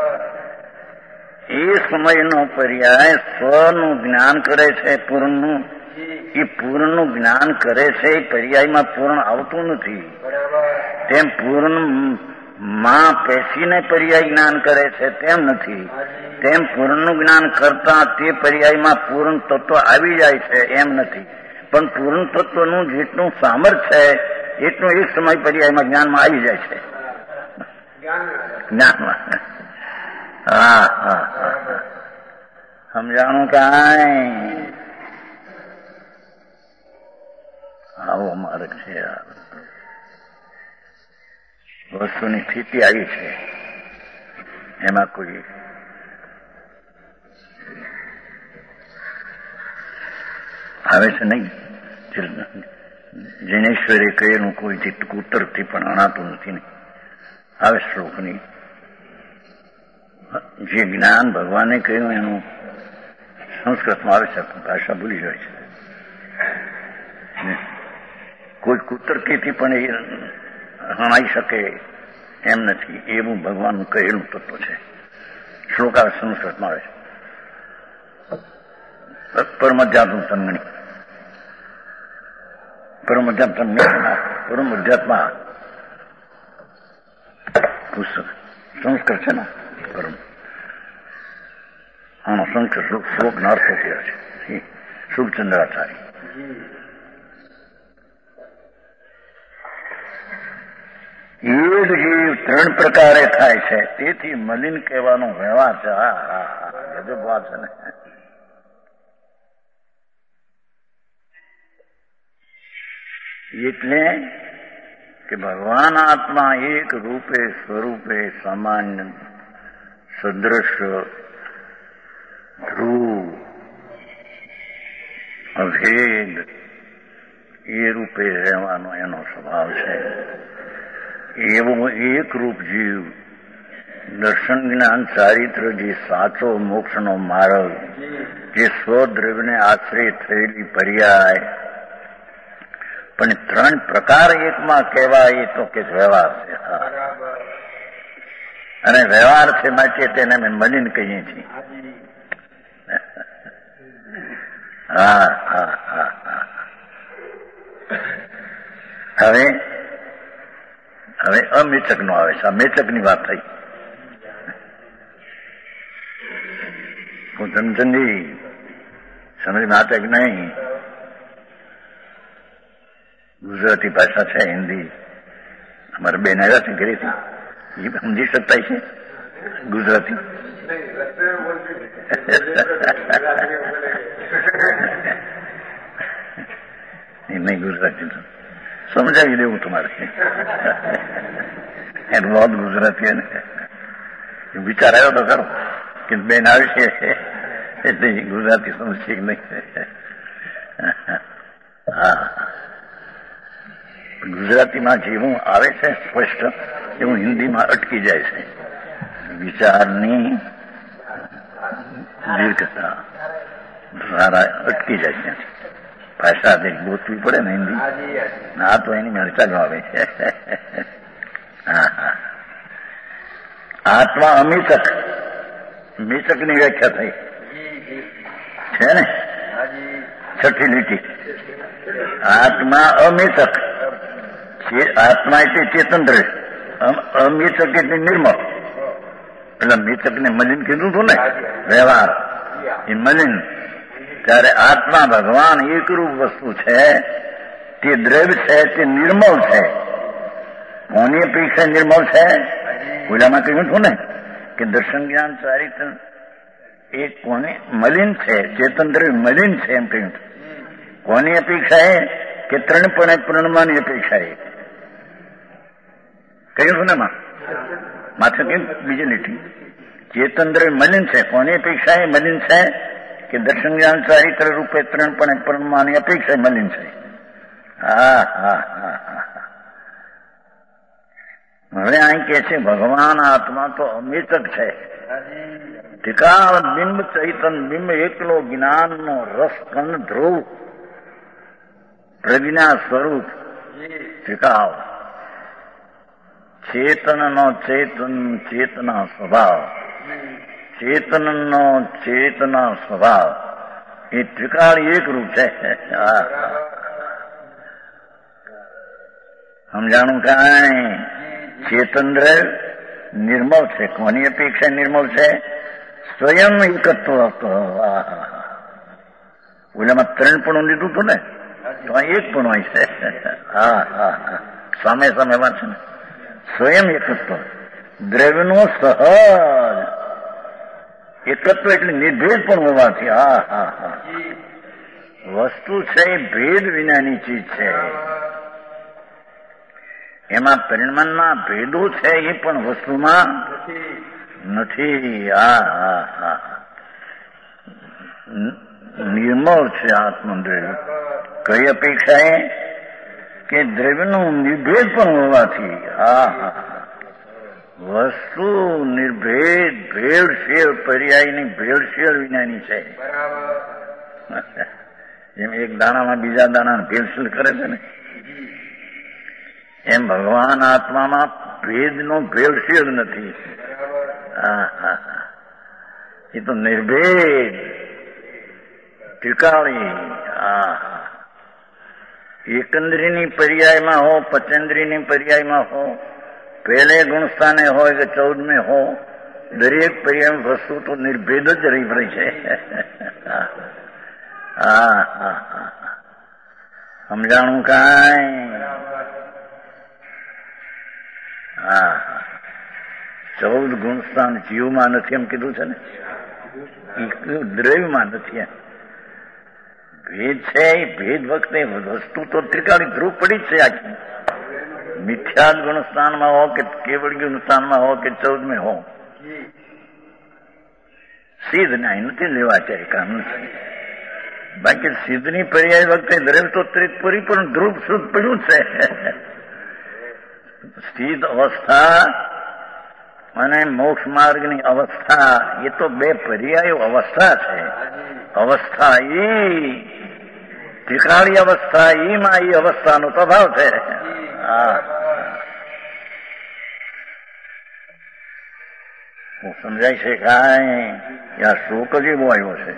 એ સમયનો પર્યાય સ્વનું જ્ઞાન કરે છે પૂર્ણનું. એ પૂર્ણનું જ્ઞાન કરે છે એ પર્યાયમાં પૂર્ણ આવતું નથી. તેમ પૂર્ણ માં પેશીને પર્યાય જ્ઞાન કરે છે તેમ નથી, તેમ પૂર્ણનું જ્ઞાન કરતા તે પર્યાયમાં પૂર્ણ તત્વ આવી જાય છે એમ નથી. પણ પૂર્ણ તત્વનું જેટલું સામર્થ્ય છે એટલું એક સમય પર્યાયમાં જ્ઞાનમાં આવી જાય છે. જ્ઞાનમાં હા હા હા સમજાણું કાંઈ? આવો માર્ગ છે. વસ્તુની સ્થિતિ આવી છે, એમાં કોઈ આવે છે નહીં. જૈનેશ્વરે કહેલું કોઈ ઉત્તરથી પણ અણાતું નથી. આવે શ્લોકની જે જ્ઞાન ભગવાને કહ્યું એનું સંસ્કૃતમાં આવે છે, ભાષા ભૂલી જાય છે. કોઈ કુતર્કીથી પણ એ હણાઈ શકે એમ નથી, એવું ભગવાનનું કહેલું તત્વ છે. શ્લોક આવે સંસ્કૃતમાં આવે છે. પરમધ્યાત્મ તન્મણી, પરમધ્યાત્મા પુસ્તક સંસ્કૃત છે ને. પરમ આનો સંસ્કૃત શ્લોકનો અર્થ થયો છે શુભચંદ્રાચાર્ય. યોગ જીવ 3 પ્રકારે થાય છે, તેથી મલિન કહેવાનો વ્યવહાર છે. ગજબ વાત છે ને. એટલે કે ભગવાન આત્મા એક રૂપે સ્વરૂપે સામાન્ય સદૃશ ધ્રુવ અભેદ એ રૂપે રહેવાનો એનો સ્વભાવ છે. એવો એક રૂપ જીવ દર્શન જ્ઞાન ચારિત્ર જે સાચો મોક્ષનો માર્ગ, જે સ્વદ્રવ્યને આશ્રય થયેલી પર્યાય, પણ 3 પ્રકાર એકમાં કહેવાય તો કે વ્યવહાર છે. અને વ્યવહાર છે માટે તેને અમે મલિન કહીએ છીએ. હા હા હા હા. હવે અમેચક નો આવે છે. આ મેચક ની વાત થઈ. હું ધનચંદી સમજ નાટક નહીં, ગુજરાતી ભાષા છે, હિન્દી. અમારે બેન આવ્યા છે ઘરેથી, એ સમજી શકતા છે ગુજરાતી. નહીં ગુજરાતી સમજાવી દેવું તમારે. એનું બહુ ગુજરાતી ને વિચાર આવ્યો તો ખરો કે બેન આવી છે એટલે ગુજરાતી સમજશે કે નહીં. હા, ગુજરાતીમાં જેવું આવે છે સ્પષ્ટ એવું હિન્દીમાં અટકી જાય છે. વિચારની દીર્ઘતા અટકી જાય છે. ભાષા ગોતવી પડે ને હિન્દી. આ તો એની મરચા જ આવે છે. આત્મા અમિતક, મિતક ની વ્યાખ્યા થઈ છે ને, 6ઠી લીટી. આત્મા અમિતક, આત્મા એટલે ચેતન રહે, અમિતક એટલે નિર્મળ. એટલે મિતક ને મલિન કીધું હતું ને, વ્યવહાર એ મલિન. ત્યારે આત્મા ભગવાન એકરૂપ વસ્તુ છે, તે દ્રવ્ય છે, તે નિર્મળ છે. કોની અપેક્ષા નિર્મળ છે? ઓલામાં કહ્યું હતું ને કે દર્શન જ્ઞાન ચારિત્ર એ કોને મલિન છે, ચેતન દ્રવ્ય મલિન છે એમ કહ્યું. કોની અપેક્ષા એ કે 3 પૂર્ણમાની અપેક્ષા એ કહ્યું છું ને. માથે કેમ બીજી લીટી ચેતન દ્રવ્ય મલિન છે. કોની અપેક્ષા એ મલિન છે કે દર્શન જ્ઞાન ચારિત્ર રૂપે 3 પૂર્ણમાની અપેક્ષા મલિન છે. હા હા હા હા. હવે અહીં કે છે ભગવાન આત્મા તો અમિતક છે. ટીકા બિંબ ચૈતન બિંબ એકલો જ્ઞાનનો રસ કંદ ધ્રુવ પ્રજ્ઞા સ્વરૂપ ટીકાવ ચેતનનો ચેતના સ્વભાવ, ચેતનનો ચેતના સ્વભાવ એ ત્રિકાળ એક રૂપ છે. સમજાણું કાંઈ? ચેતન દ્રવ્ય નિર્મળ છે. કોની અપેક્ષા નિર્મળ છે? સ્વયં એકત્વ. ઓલામાં 3 પણ લીધું હતું ને, તો આ 1 પણ હોય છે. હા હા હા, સામે સામે વાત છે ને. સ્વયં એકત્વ, દ્રવ્યનો સહજ એકત્વ એટલે નિર્ભેદ પણ હોવાથી. હા હા હા, વસ્તુ છે એ ભેદ વિનાની ચીજ છે. એમાં પરિમાણમાં ભેદો છે એ પણ વસ્તુમાં નથી. હા હા હા, નિર્મળ છે આત્મદ્રવ્ય. કઈ અપેક્ષાએ? કે દ્રવ્યનું નિર્ભેદ પણ હોવાથી. હા હા, વસ્તુ નિર્ભેદ, ભેળસેળ, પર્યાયની ભેળસેળ વિનાની છે. એમ એક દાણામાં બીજા દાણા ભેળસેળ કરે છે ને, એમ ભગવાન આત્મામાં ભેદનો ભેળસેળ નથી. હા હા, એ તો નિર્ભેદ ત્રિકાળી. હા હા, એકંદ્રીની પર્યાયમાં હો, પચેન્દ્રીની પર્યાયમાં હો, પહેલે ગુણસ્થાને હોય કે 14મે હો, દરેક પર્યાય વસ્તુ તો નિર્ભેદ જ રહી છે. હા હા હા, સમજાણું કાંઈ? હા, 14 ગુણસ્થાન જીવમાં નથી એમ કીધું છે ને, દ્રવ્યમાં નથી. ભેદ છે એ ભેદ વખતે વસ્તુ તો ત્રિકાળી ધ્રુવ પડી જ છે આખી. મિથ્યા ગુણસ્થાનમાં હો કે કેવળ ગુણસ્થાનમાં હો કે 14મે હો, સિદ્ધ ના નથી લેવા ચાહે કામ નથી. બાકી સિદ્ધની પર્યાય વખતે દ્રવ્ય તો પરિપૂર્ણ ધ્રુવ શુદ્ધ પડ્યું છે. સ્થિત અવસ્થા અને મોક્ષ માર્ગની અવસ્થા એ તો 2 પર્યાયો અવસ્થા છે. અવસ્થા ઈ ત્રિકાળી અવસ્થા, ઈમાં એ અવસ્થાનો પ્રભાવ છે. હા, હું સમજાય છે કાંઈ? આ શ્લોક જ એવો આવ્યો છે,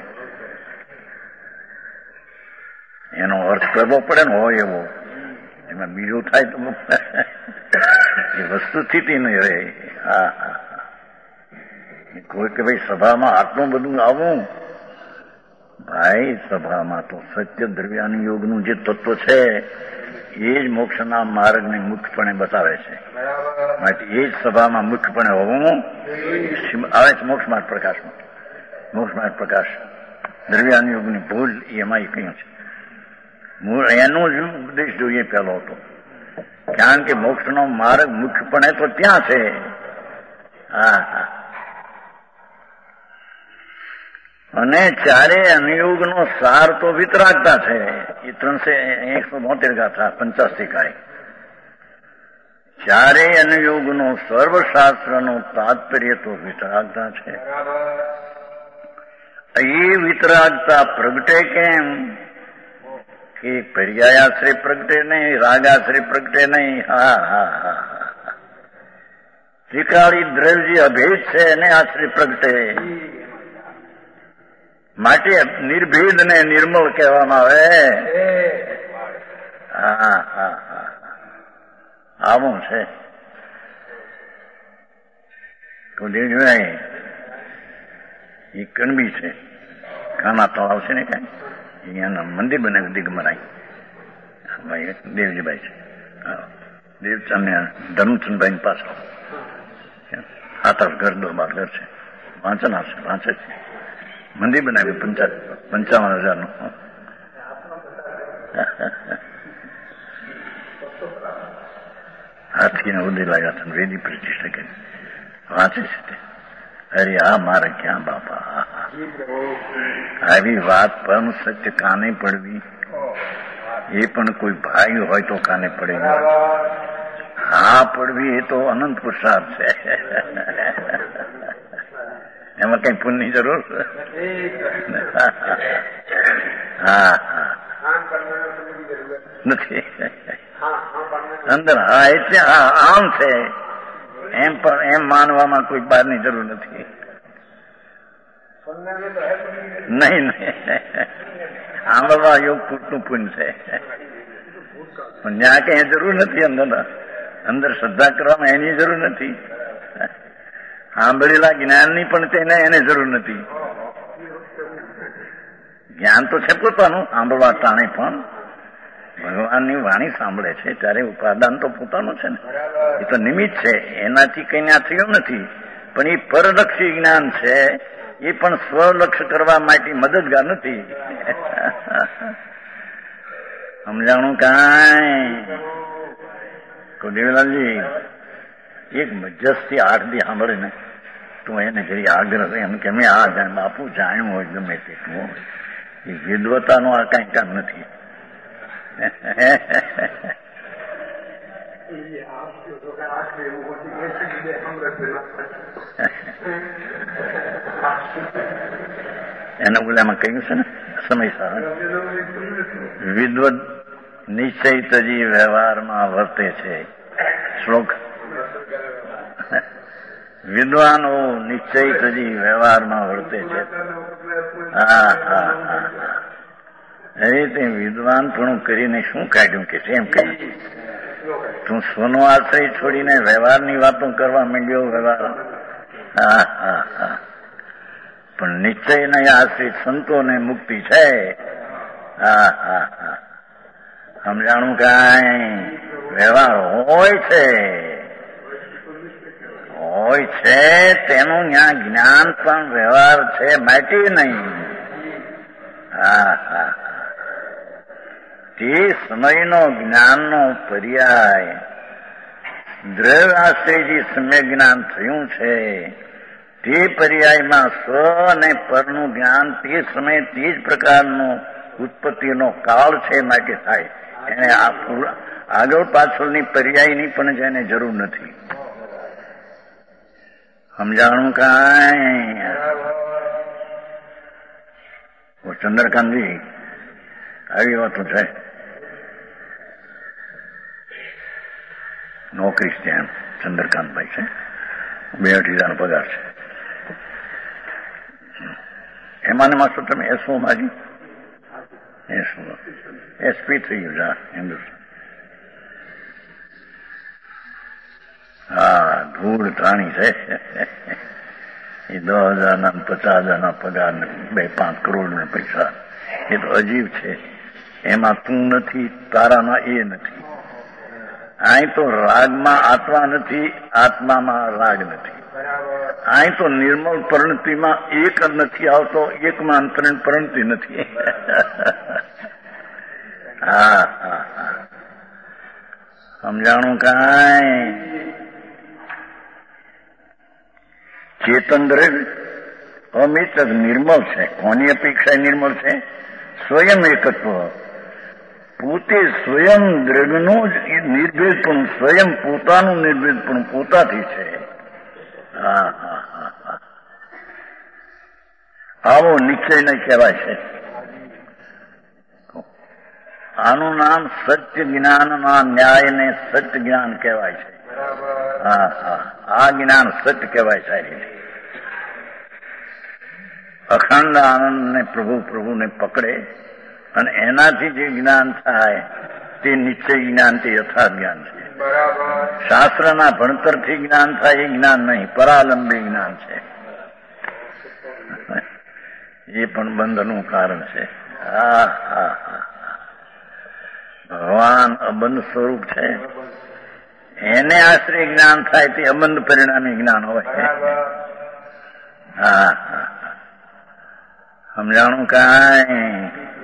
એનો અર્થ કરવો પડે ને હોય એવો. એમાં બીજું થાય તો એ વસ્તુ સ્થિતિ નહીં રહે. હા હા, કોઈ કે ભાઈ સભામાં આટલું બધું આવું, ભાઈ સભામાં તો સત્ય દ્રવ્યાની યોગનું જે તત્વ છે એ જ મોક્ષના માર્ગને મુખ્યપણે બતાવે છે. માટે એ જ સભામાં મુખ્યપણે હોવું આવે છે. મોક્ષ માર્ગ પ્રકાશમાં, મોક્ષ માર્ગ પ્રકાશ દ્રવ્યાની યોગની ભૂલ એમાં એ કહ્યું છે. એનો જ ઉપદેશ જોઈએ પહેલો હતો, કારણ કે મોક્ષનો માર્ગ મુખ્યપણે તો ત્યાં છે. હા હા, અને 4 અનુયોગનો સાર તો વિતરાગતા છે. એ 172 ગાથા 85 કાય. 4 અનુયોગનો સર્વશાસ્ત્રનો તાત્પર્ય તો વિતરાગતા છે. એ વિતરાગતા પ્રગટે કેમ? કે પર્યાયાશ્રય પ્રગટે નહીં, રાગાશ્રય પ્રગટે નહીં. હા હા હા, ત્રિકાળી દ્રવ્ય અભેદ છે એને આશ્રય પ્રગટે. માટે નિર્ભેદ ને નિર્મળ કહેવામાં આવે. હા હા હા, આવું છે. તો દેજો એ કણબી છે, કાના તળાવ છે ને કઈ, અહીંયાના મંદિર બનાવ્યું દિગમરાઈ ભાઈ દેવજીભાઈ છે. દેવચંદ ધર્મચંદભાઈ પાસે આ તરફ ઘર 2 ઘર છે. વાંચન આવશે, વાંચે છે. મંદિર બનાવ્યું 55,000નું. હાથીને ઉદય લાગ્યા હતા, વેદી પ્રતિષ્ઠા કરી. વાંચે છે તે. અરે આ મારે ક્યાં બાપા, આવી વાત પરમ સત્ય કાને પડવી, એ પણ કોઈ ભાઈ હોય તો કાને પડે. હા પડવી એ તો અનંત પુરુષાર્થ છે. એમાં કઈ પુણ્યની જરૂર હા હા નથી. અંદર હા એટલે આમ છે એમ પણ એમ માનવામાં કોઈ બહારની જરૂર નથી. નહીં આંબળવા યોગ પૂરતું પુણ્ય છે, પણ ત્યાં કઈ જરૂર નથી અંદર. અંદર શ્રદ્ધા કરવામાં એની જરૂર નથી, સાંભળેલા જ્ઞાનની પણ એને જરૂર નથી. જ્ઞાન તો છે પોતાનું, સાંભળવા ટાણે પણ ભગવાનની વાણી સાંભળે છે ત્યારે ઉપાદાન તો પોતાનું છે ને, એ તો નિમિત્ત છે, એનાથી કઈ ના થયું નથી. પણ એ પરલક્ષી જ્ઞાન છે, એ પણ સ્વલક્ષ કરવા માટે મદદગાર નથી. સમજાણું કાંઈ? દેવીલાલજી એક મજ્જસથી 8 દી સાંભળે ને તો એને ઘડી આગ્રહ એમ કે મેં આ જાણ બાપુ જાણ્યું હોય ગમે તેટલું હોય, એ વિદ્વતાનો આ કઈ કામ નથી. એને બોલામાં કહ્યું છે ને સમય સારા વિદ્વત નિશ્ચય તજી વ્યવહારમાં વર્તે છે. શ્લોક વિદ્વાનો નિશ્ચય તજી વ્યવહારમાં વર્તે છે. હા હા હા એ રીતે વિદ્વાનપણું કરીને શું કાઢ્યું કે છે? એમ કહ્યું તું સ્વનો આશ્રય છોડીને વ્યવહારની વાતો કરવા માંડ્યો. વ્યવહાર હા હા હા પણ નિશ્ચયના આશ્રિત સંતોને મુક્તિ છે. હા હા હા સમજાણું કાંઈ? વ્યવહાર હોય છે તેનું ત્યાં જ્ઞાન પણ વ્યવહાર છે, માટી નહીં. હા હા તે સમયનો જ્ઞાનનો પર્યાય દ્રવ્ય આશ્રયથી સમ્યક જ્ઞાન થયું છે. તે પર્યાયમાં સ્વ અને પરનું જ્ઞાન તે સમયે તે જ પ્રકારનો ઉત્પત્તિનો કાળ છે માટે થાય. એને આગળ પાછળની પર્યાયની પણ જેને જરૂર નથી. સમજાણું કાંઈ? ચંદ્રકાંતજી આવી વાતો છે. નોકરી છે એમ ચંદ્રકાંતભાઈ છે, 2,000 પગાર છે. એમાં માસ્ટર તમે એસઓ માજી એસપી થઈ ગયું હિન્દુસ્તાન. હા ધૂળ ત્રાણી છે. એ 10,000 50,000 પગાર ને 2-5 કરોડ ના પૈસા, એ તો અજીબ છે. એમાં તું નથી, તારામાં એ નથી. અહીં તો રાગમાં આત્મા નથી, આત્મામાં રાગ નથી. અહીં તો નિર્મળ પરિણતિમાં એક જ નથી આવતો, એકમાં અંતરણ પરિણતિ નથી. હા હા હા સમજાણું કાંઈ? ચેતન દ્રવ્ય અમિત નિર્મળ છે. કોની અપેક્ષા નિર્મળ છે? સ્વયં એકત્વ. પોતે સ્વયં દ્રવ્યનું જ નિર્ભેદપણું, સ્વયં પોતાનું નિર્ભેદપણું પોતાથી છે. હા હા હા હા આવો નિશ્ચય ન કહેવાય છે. આનું નામ સત્ય જ્ઞાનના ન્યાયને સત્ય જ્ઞાન કહેવાય છે. હા હા આ જ્ઞાન સત્ય કહેવાય સાહેબ. અખંડ આનંદને પ્રભુને પકડે અને એનાથી જે જ્ઞાન થાય તે નિશ્ચય જ્ઞાન, તે યથાર્થ જ્ઞાન છે. શાસ્ત્રના ભણતરથી જ્ઞાન થાય એ જ્ઞાન નહીં, પરાલંબી જ્ઞાન છે. એ પણ બંધનું કારણ છે. હા હા હા ભગવાન અબંધ સ્વરૂપ છે, એને આશ્રય જ્ઞાન થાય તે અબંધ પરિણામી જ્ઞાન હોય. હા હા સમજાણું કાંઈ?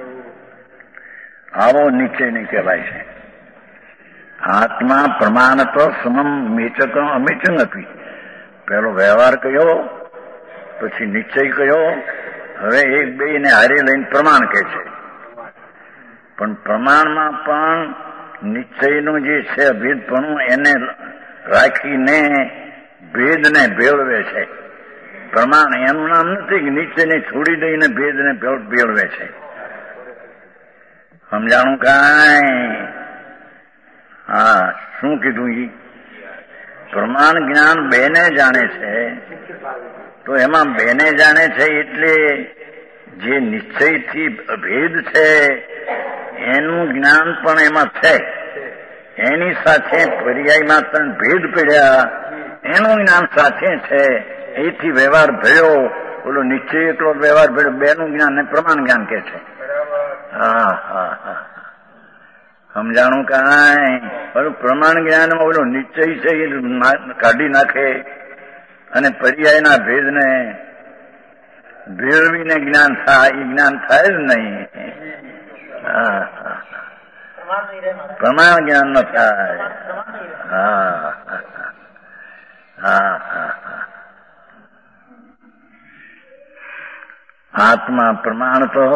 આવો નિશ્ચય નહીં કહેવાય છે. આત્મા પ્રમાણતો સમમ મેચક અમેચંગ આપી. પેલો વ્યવહાર કયો, પછી નિશ્ચય કયો, હવે એક બે ને હારે લઈને પ્રમાણ કહે છે. પણ પ્રમાણમાં પણ નિશ્ચયનું જે છે અભેદપણું એને રાખીને ભેદને ભેળવે છે. પ્રમાણ એનું નામ નથી કે નિશ્ચયને છોડી દઈને ભેદને ભેળવે છે. સમજાણું કાંઈ? હા શું કીધું? ઈ પ્રમાણ જ્ઞાન બેને જાણે છે, તો એમાં બેને જાણે છે એટલે જે નિશ્ચયથી અભેદ છે એનું જ્ઞાન પણ એમાં છે. એની સાથે પર્યાયમાં ત્રણ ભેદ પડ્યા, એનું જ્ઞાન સાથે છે, એથી વ્યવહાર ભળ્યો. ઓલો નિશ્ચય એટલો વ્યવહાર ભળ્યો, બેનું જ્ઞાન ને પ્રમાણ જ્ઞાન કે છે. હા હા હા, સમજાણું કાંઈ? ઓલું પ્રમાણ જ્ઞાનમાં ઓલો નિશ્ચય છે એ કાઢી નાખે અને પર્યાયના ભેદને ભેળવીને જ્ઞાન થાય, એ જ્ઞાન થાય જ નહીં. હા હા, પ્રમાણ જ્ઞાન ન થાય. હા હા હા, આત્મા પ્રમાણ તો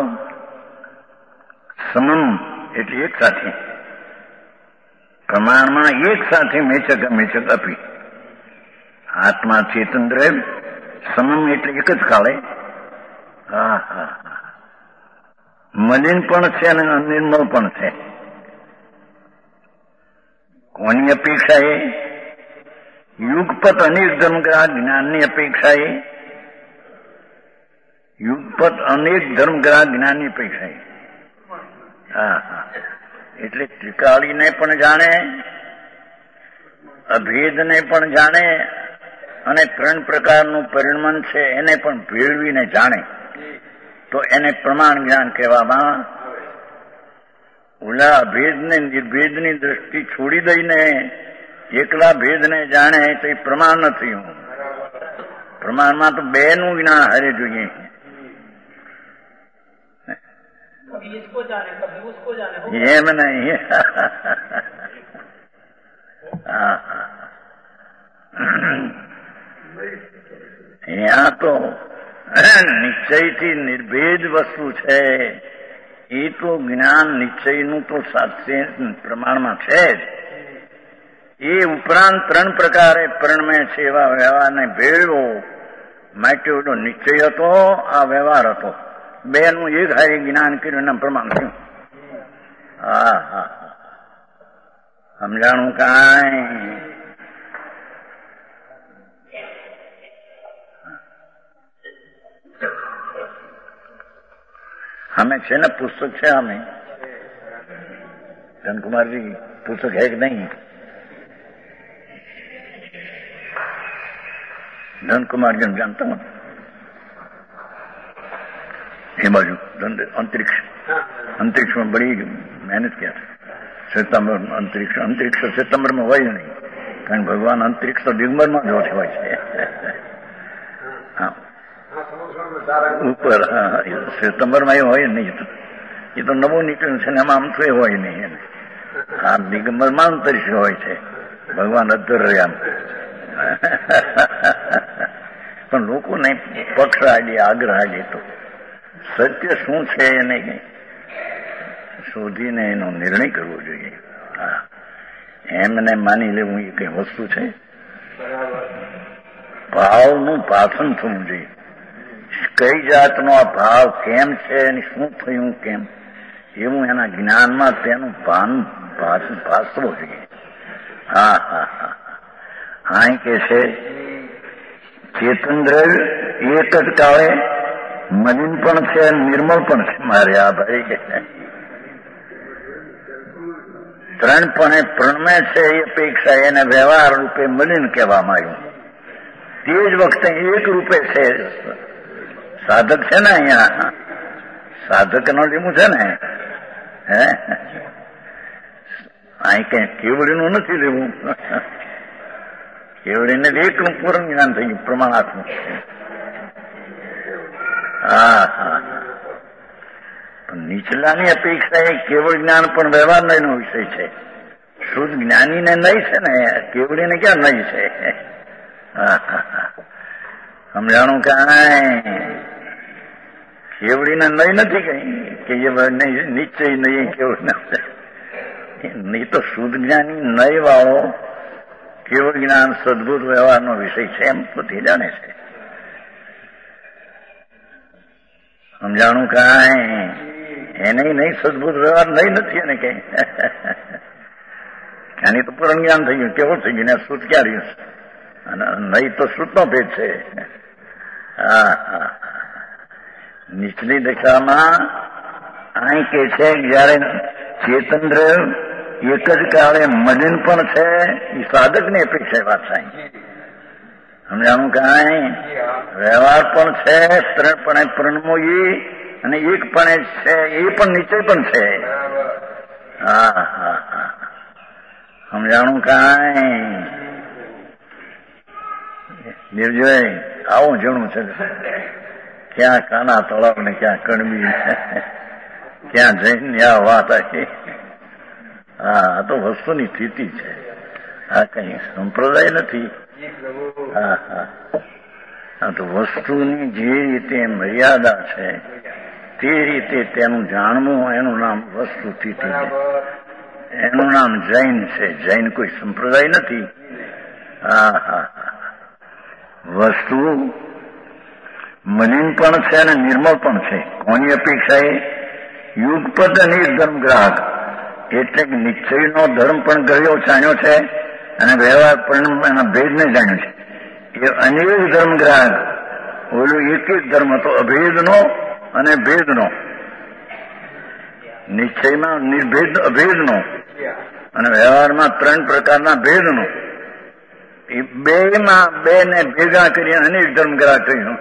સમમ એટલે એક સાથે, પ્રમાણમાં એક સાથે મેચક આપી. આત્મા ચેતન દ્રવ્ય સમમ એટલે એક જ કાળે. હા હા, મલિન પણ છે અને અનિર્મળ પણ છે. કોની અપેક્ષા એ? યુગપત અનેક ધર્મગ્રાહ જ્ઞાનની અપેક્ષા એ, યુગપત અનેક ધર્મગ્રાહ જ્ઞાનની અપેક્ષા એ. હા હા, એટલે ત્રિકાળીને પણ જાણે, અભેદને પણ જાણે અને ત્રણ પ્રકારનું પરિણમન છે એને પણ ભેળવીને જાણે તો એને પ્રમાણ જ્ઞાન કહેવામાં. ઓલા અભેદને નિર્ભેદની દ્રષ્ટિ છોડી દઈને એકલા ભેદને જાણે તો એ પ્રમાણ નથી. પ્રમાણમાં તો બેનું જ્ઞાન હારે જોઈએ. એમ નહીં. यहाँ तो નિશ્ચયથી નિર્ભેદ વસ્તુ છે, એ તો જ્ઞાન નિશ્ચયનું તો સાચે પ્રમાણમાં છે જ. એ ઉપરાંત ત્રણ પ્રકારે પરિણમે છે એવા વ્યવહારને ભેળવો માટે ઓલો નિશ્ચય હતો, આ વ્યવહાર હતો, બેનું એક હારે જ્ઞાન કર્યું એના પ્રમાણ થયું. હા હા, સમજાણું કાંઈ? અમે છે ને પુસ્તક છે, અમે ધનકુમારજી પુસ્તક है कि नहीं? धनकुमार जी जानता हूँ, ये बाजू अंतरिक्ष में बड़ी मेहनत किया था. सितंबर अंतरिक्ष सितंबर में હોય નહીં, કારણ ભગવાન અંતરિક્ષ તો દિગંબર માં જ હોય છે. હા, ઉપર. હા, સિતંબર માં એ હોય નહીં, એ તો નવું નીકળ્યું છે ને એમાં આમ તો એ હોય નહીં. આ દિગંબર માં અંતરિક્ષ હોય છે, ભગવાન અધ્વર્યામ. પણ લોકોને પક્ષ આડી આગ્રહ આડી તો સત્ય શું છે એને શોધીને એનો નિર્ણય કરવો જોઈએ. હા, એમને માની લેવું એ કઈ વસ્તુ છે? ભાવનું પાછન થવું જોઈએ. કઈ જાતનો આ ભાવ કેમ છે અને શું થયું કેમ, એવું એના જ્ઞાનમાં તેનું ભાસવું જોઈએ. હા હા હા, અહીં કે છે ચેતન દ્રવ્ય એક જ કાળે મલિન પણ છે નિર્મળ પણ છે. મારે આ ભાઈ કે ત્રણપણે પ્રણમે છે એ અપેક્ષા એને વ્યવહાર રૂપે મલિન કહેવામાં આવ્યું. તે જ વખતે એક રૂપે છે સાધક છે ને, અહીંયા સાધક નો લીમું છે ને. હે, અહીં કઈ કેવડીનું નથી લેવું. કેવડીને એકનું પૂર્ણ જ્ઞાન થઈ ગયું, પ્રમાણાત્મક. હા હા, પણ નીચલાની અપેક્ષા એ કેવળ જ્ઞાન પણ વ્યવહાર નો વિષય છે. શુદ્ધ જ્ઞાનીને નહીં છે ને, કેવડીને ક્યાં નહીં છે? હા હા, સમજાણું કાંઈ? કેવડીને નહીં નથી કઈ કે નિશ્ચય નહીં કેવળ નહીં, તો શુદ્ધ જ્ઞાની નહીં વાળો કેવળ જ્ઞાન સદભૂત વ્યવહારનો વિષય છે એમ તો તે જાણે છે. સમજાણું કાંઈ? એને નહીં સદભૂત વ્યવહાર નહીં નથી એને કઈ. એની તો પૂર્ણ જ્ઞાન થઈ ગયું, કેવું થઈ ગયું, શુદ્ધ ક્યાં રહ્યું? અને નહીં તો શુદ્ધનો ભેદ છે. હા હા, નીચલી દશામાં અહીં કે છે જયારે ચેતન દ્રવ્ય એક જ કાળે મલિન પણ છે એ સાધકની અપેક્ષા વાત સાંઈ સમજાણું કાંઈ વ્યવહાર પણ છે ત્રણપણે પ્રણમોયી અને એકપણે છે એ પણ નિશ્ચય પણ છે હા હા હા સમજાણું કાંઈ નિર્જય આવું જણું છે ક્યાં કાના તળાવ ને ક્યાં કણબી ક્યાં જઈને આ વાત આવી હા આ તો વસ્તુની સ્થિતિ છે આ કઈ સંપ્રદાય નથી હા હા આ તો વસ્તુની જે રીતે મર્યાદા છે તે રીતે તેનું જાણવું એનું નામ વસ્તુ સ્થિતિ છે એનું નામ જૈન છે જૈન કોઈ સંપ્રદાય નથી હા હા વસ્તુ મલિન પણ છે અને નિર્મળ પણ છે કોની અપેક્ષા એ યુગપદ અને ધર્મ ગ્રાહક એટલે કે નિશ્ચયનો ધર્મ પણ ગયો જાણ્યો છે અને વ્યવહાર પણ એના ભેદને જાણ્યો છે એ અનેક ધર્મ ગ્રાહક ઓલું એક ધર્મ હતો અભેદનો અને ભેદનો નિશ્ચયમાં નિર્ભેદ અભેદનો અને વ્યવહારમાં ત્રણ પ્રકારના ભેદનો એ બે ને ભેગા કરી અનેક ધર્મ ગ્રાહક કહ્યું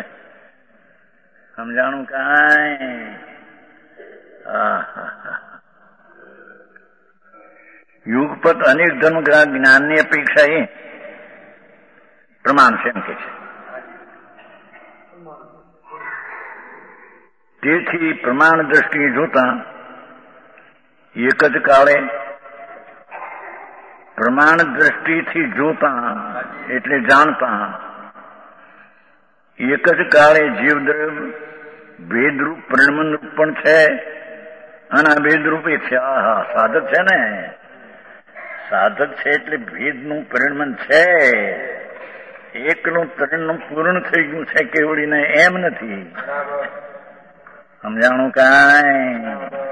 સમજાણું કાંઈ યુગપત અનેક ધર્મ ગ્રાહક જ્ઞાનની અપેક્ષા એ પ્રમાણ છે એમ કે છે તેથી પ્રમાણ દ્રષ્ટિએ જોતા એક જ કાળે પ્રમાણ દ્રષ્ટિથી જોતા એટલે જાણતા એક જ કાળે જીવદ્રવ્ય ભેદરૂપ પરિણમનરૂપ પણ છે અને અભેદરૂપ એ છે આહા સાધક છે ને સાધક છે એટલે ભેદનું પરિણમન છે એકનું ત્રણનું પૂર્ણ થઈ ગયું છે કેવડીને એમ નથી સમજાણું કાંઈ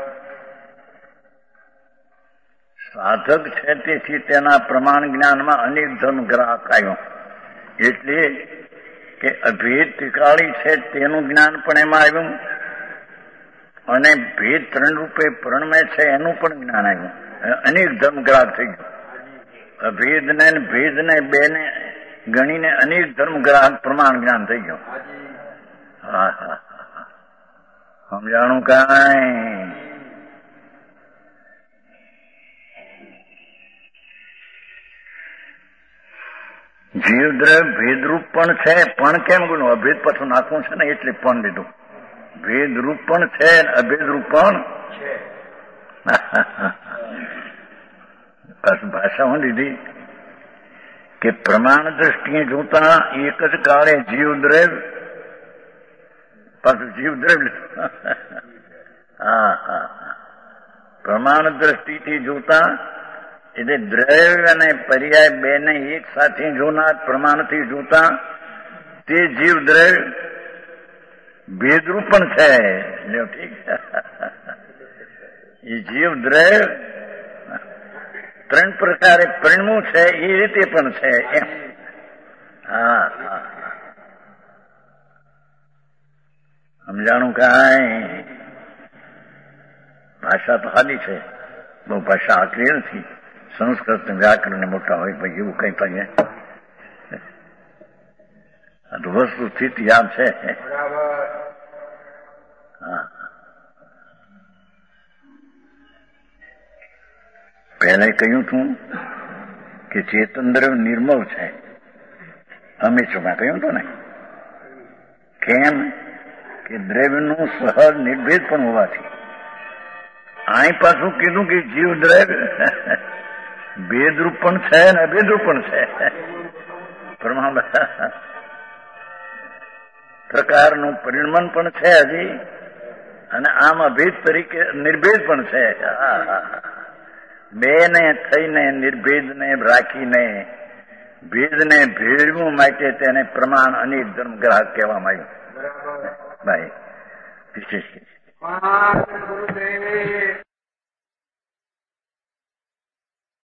સાધક છે તેથી તેના પ્રમાણ જ્ઞાનમાં અનેક ધર્મ ગ્રાહક આવ્યો એટલે કે અભેદ ત્રિકાળી છે તેનું જ્ઞાન પણ એમાં આવ્યું અને ભેદ ત્રણ રૂપે પ્રણમે છે એનું પણ જ્ઞાન આવ્યું અનેક ધર્મ ગ્રાહક થઈ ગયું અભેદ ને ભેદ ને બે ને ગણીને અનેક ધર્મ ગ્રાહક પ્રમાણ જ્ઞાન થઈ ગયું હા હા સમજાણું કાંઈ જીવદ્રવ્ય ભેદરૂપ પણ છે પણ કેમ ગણું અભેદ પાછું નાખવું છે ને એટલે પણ લીધું ભેદરૂપ પણ છે અભેદરૂપ પણ પાછું ભાષા હું લીધી કે પ્રમાણ દ્રષ્ટિએ જોતા એક જ કાળે જીવદ્રવ્ય પાછું જીવદ્રવ્ય હા હા પ્રમાણ દ્રષ્ટિથી જોતા એટલે દ્રવ્ય અને પર્યાય બે ને એક સાથે જોનાર પ્રમાણથી જોતા તે જીવ દ્રવ્ય ભેદરૂપ પણ છે ઠીક એ જીવ દ્રવ્ય ત્રણ પ્રકારે પરિણમું છે એ રીતે પણ છે એમ હા હા સમજાણું કાંઈ ભાષા તો સાદી છે બહુ ભાષા આકરી નથી સંસ્કૃત વ્યાકરણ મોટા હોય ભાઈ એવું કઈ થાય આ તો વસ્તુ સ્થિતિ આમ છે પહેલા કહ્યું હતું કે ચેતન દ્રવ્ય નિર્મળ છે અમેચમાં કહ્યું હતું ને કેમ કે દ્રવ્યનું સહજ નિર્ભેદ પણ હોવાથી અહીં પાછું કીધું કે જીવ દ્રવ્ય ભેદરૂપ પણ છે ને અભેદરૂપ પણ છે પ્રકારનું પરિણમન પણ છે હજી અને આમ અભેદ તરીકે નિર્ભેદ પણ છે બે ને થઈને નિર્ભેદ ને રાખીને ભેદ ને ભેળવું માટે તેને પ્રમાણ અનેક ધર્મ ગ્રાહક કહેવામાં આવ્યું ભાઈ વિશેષ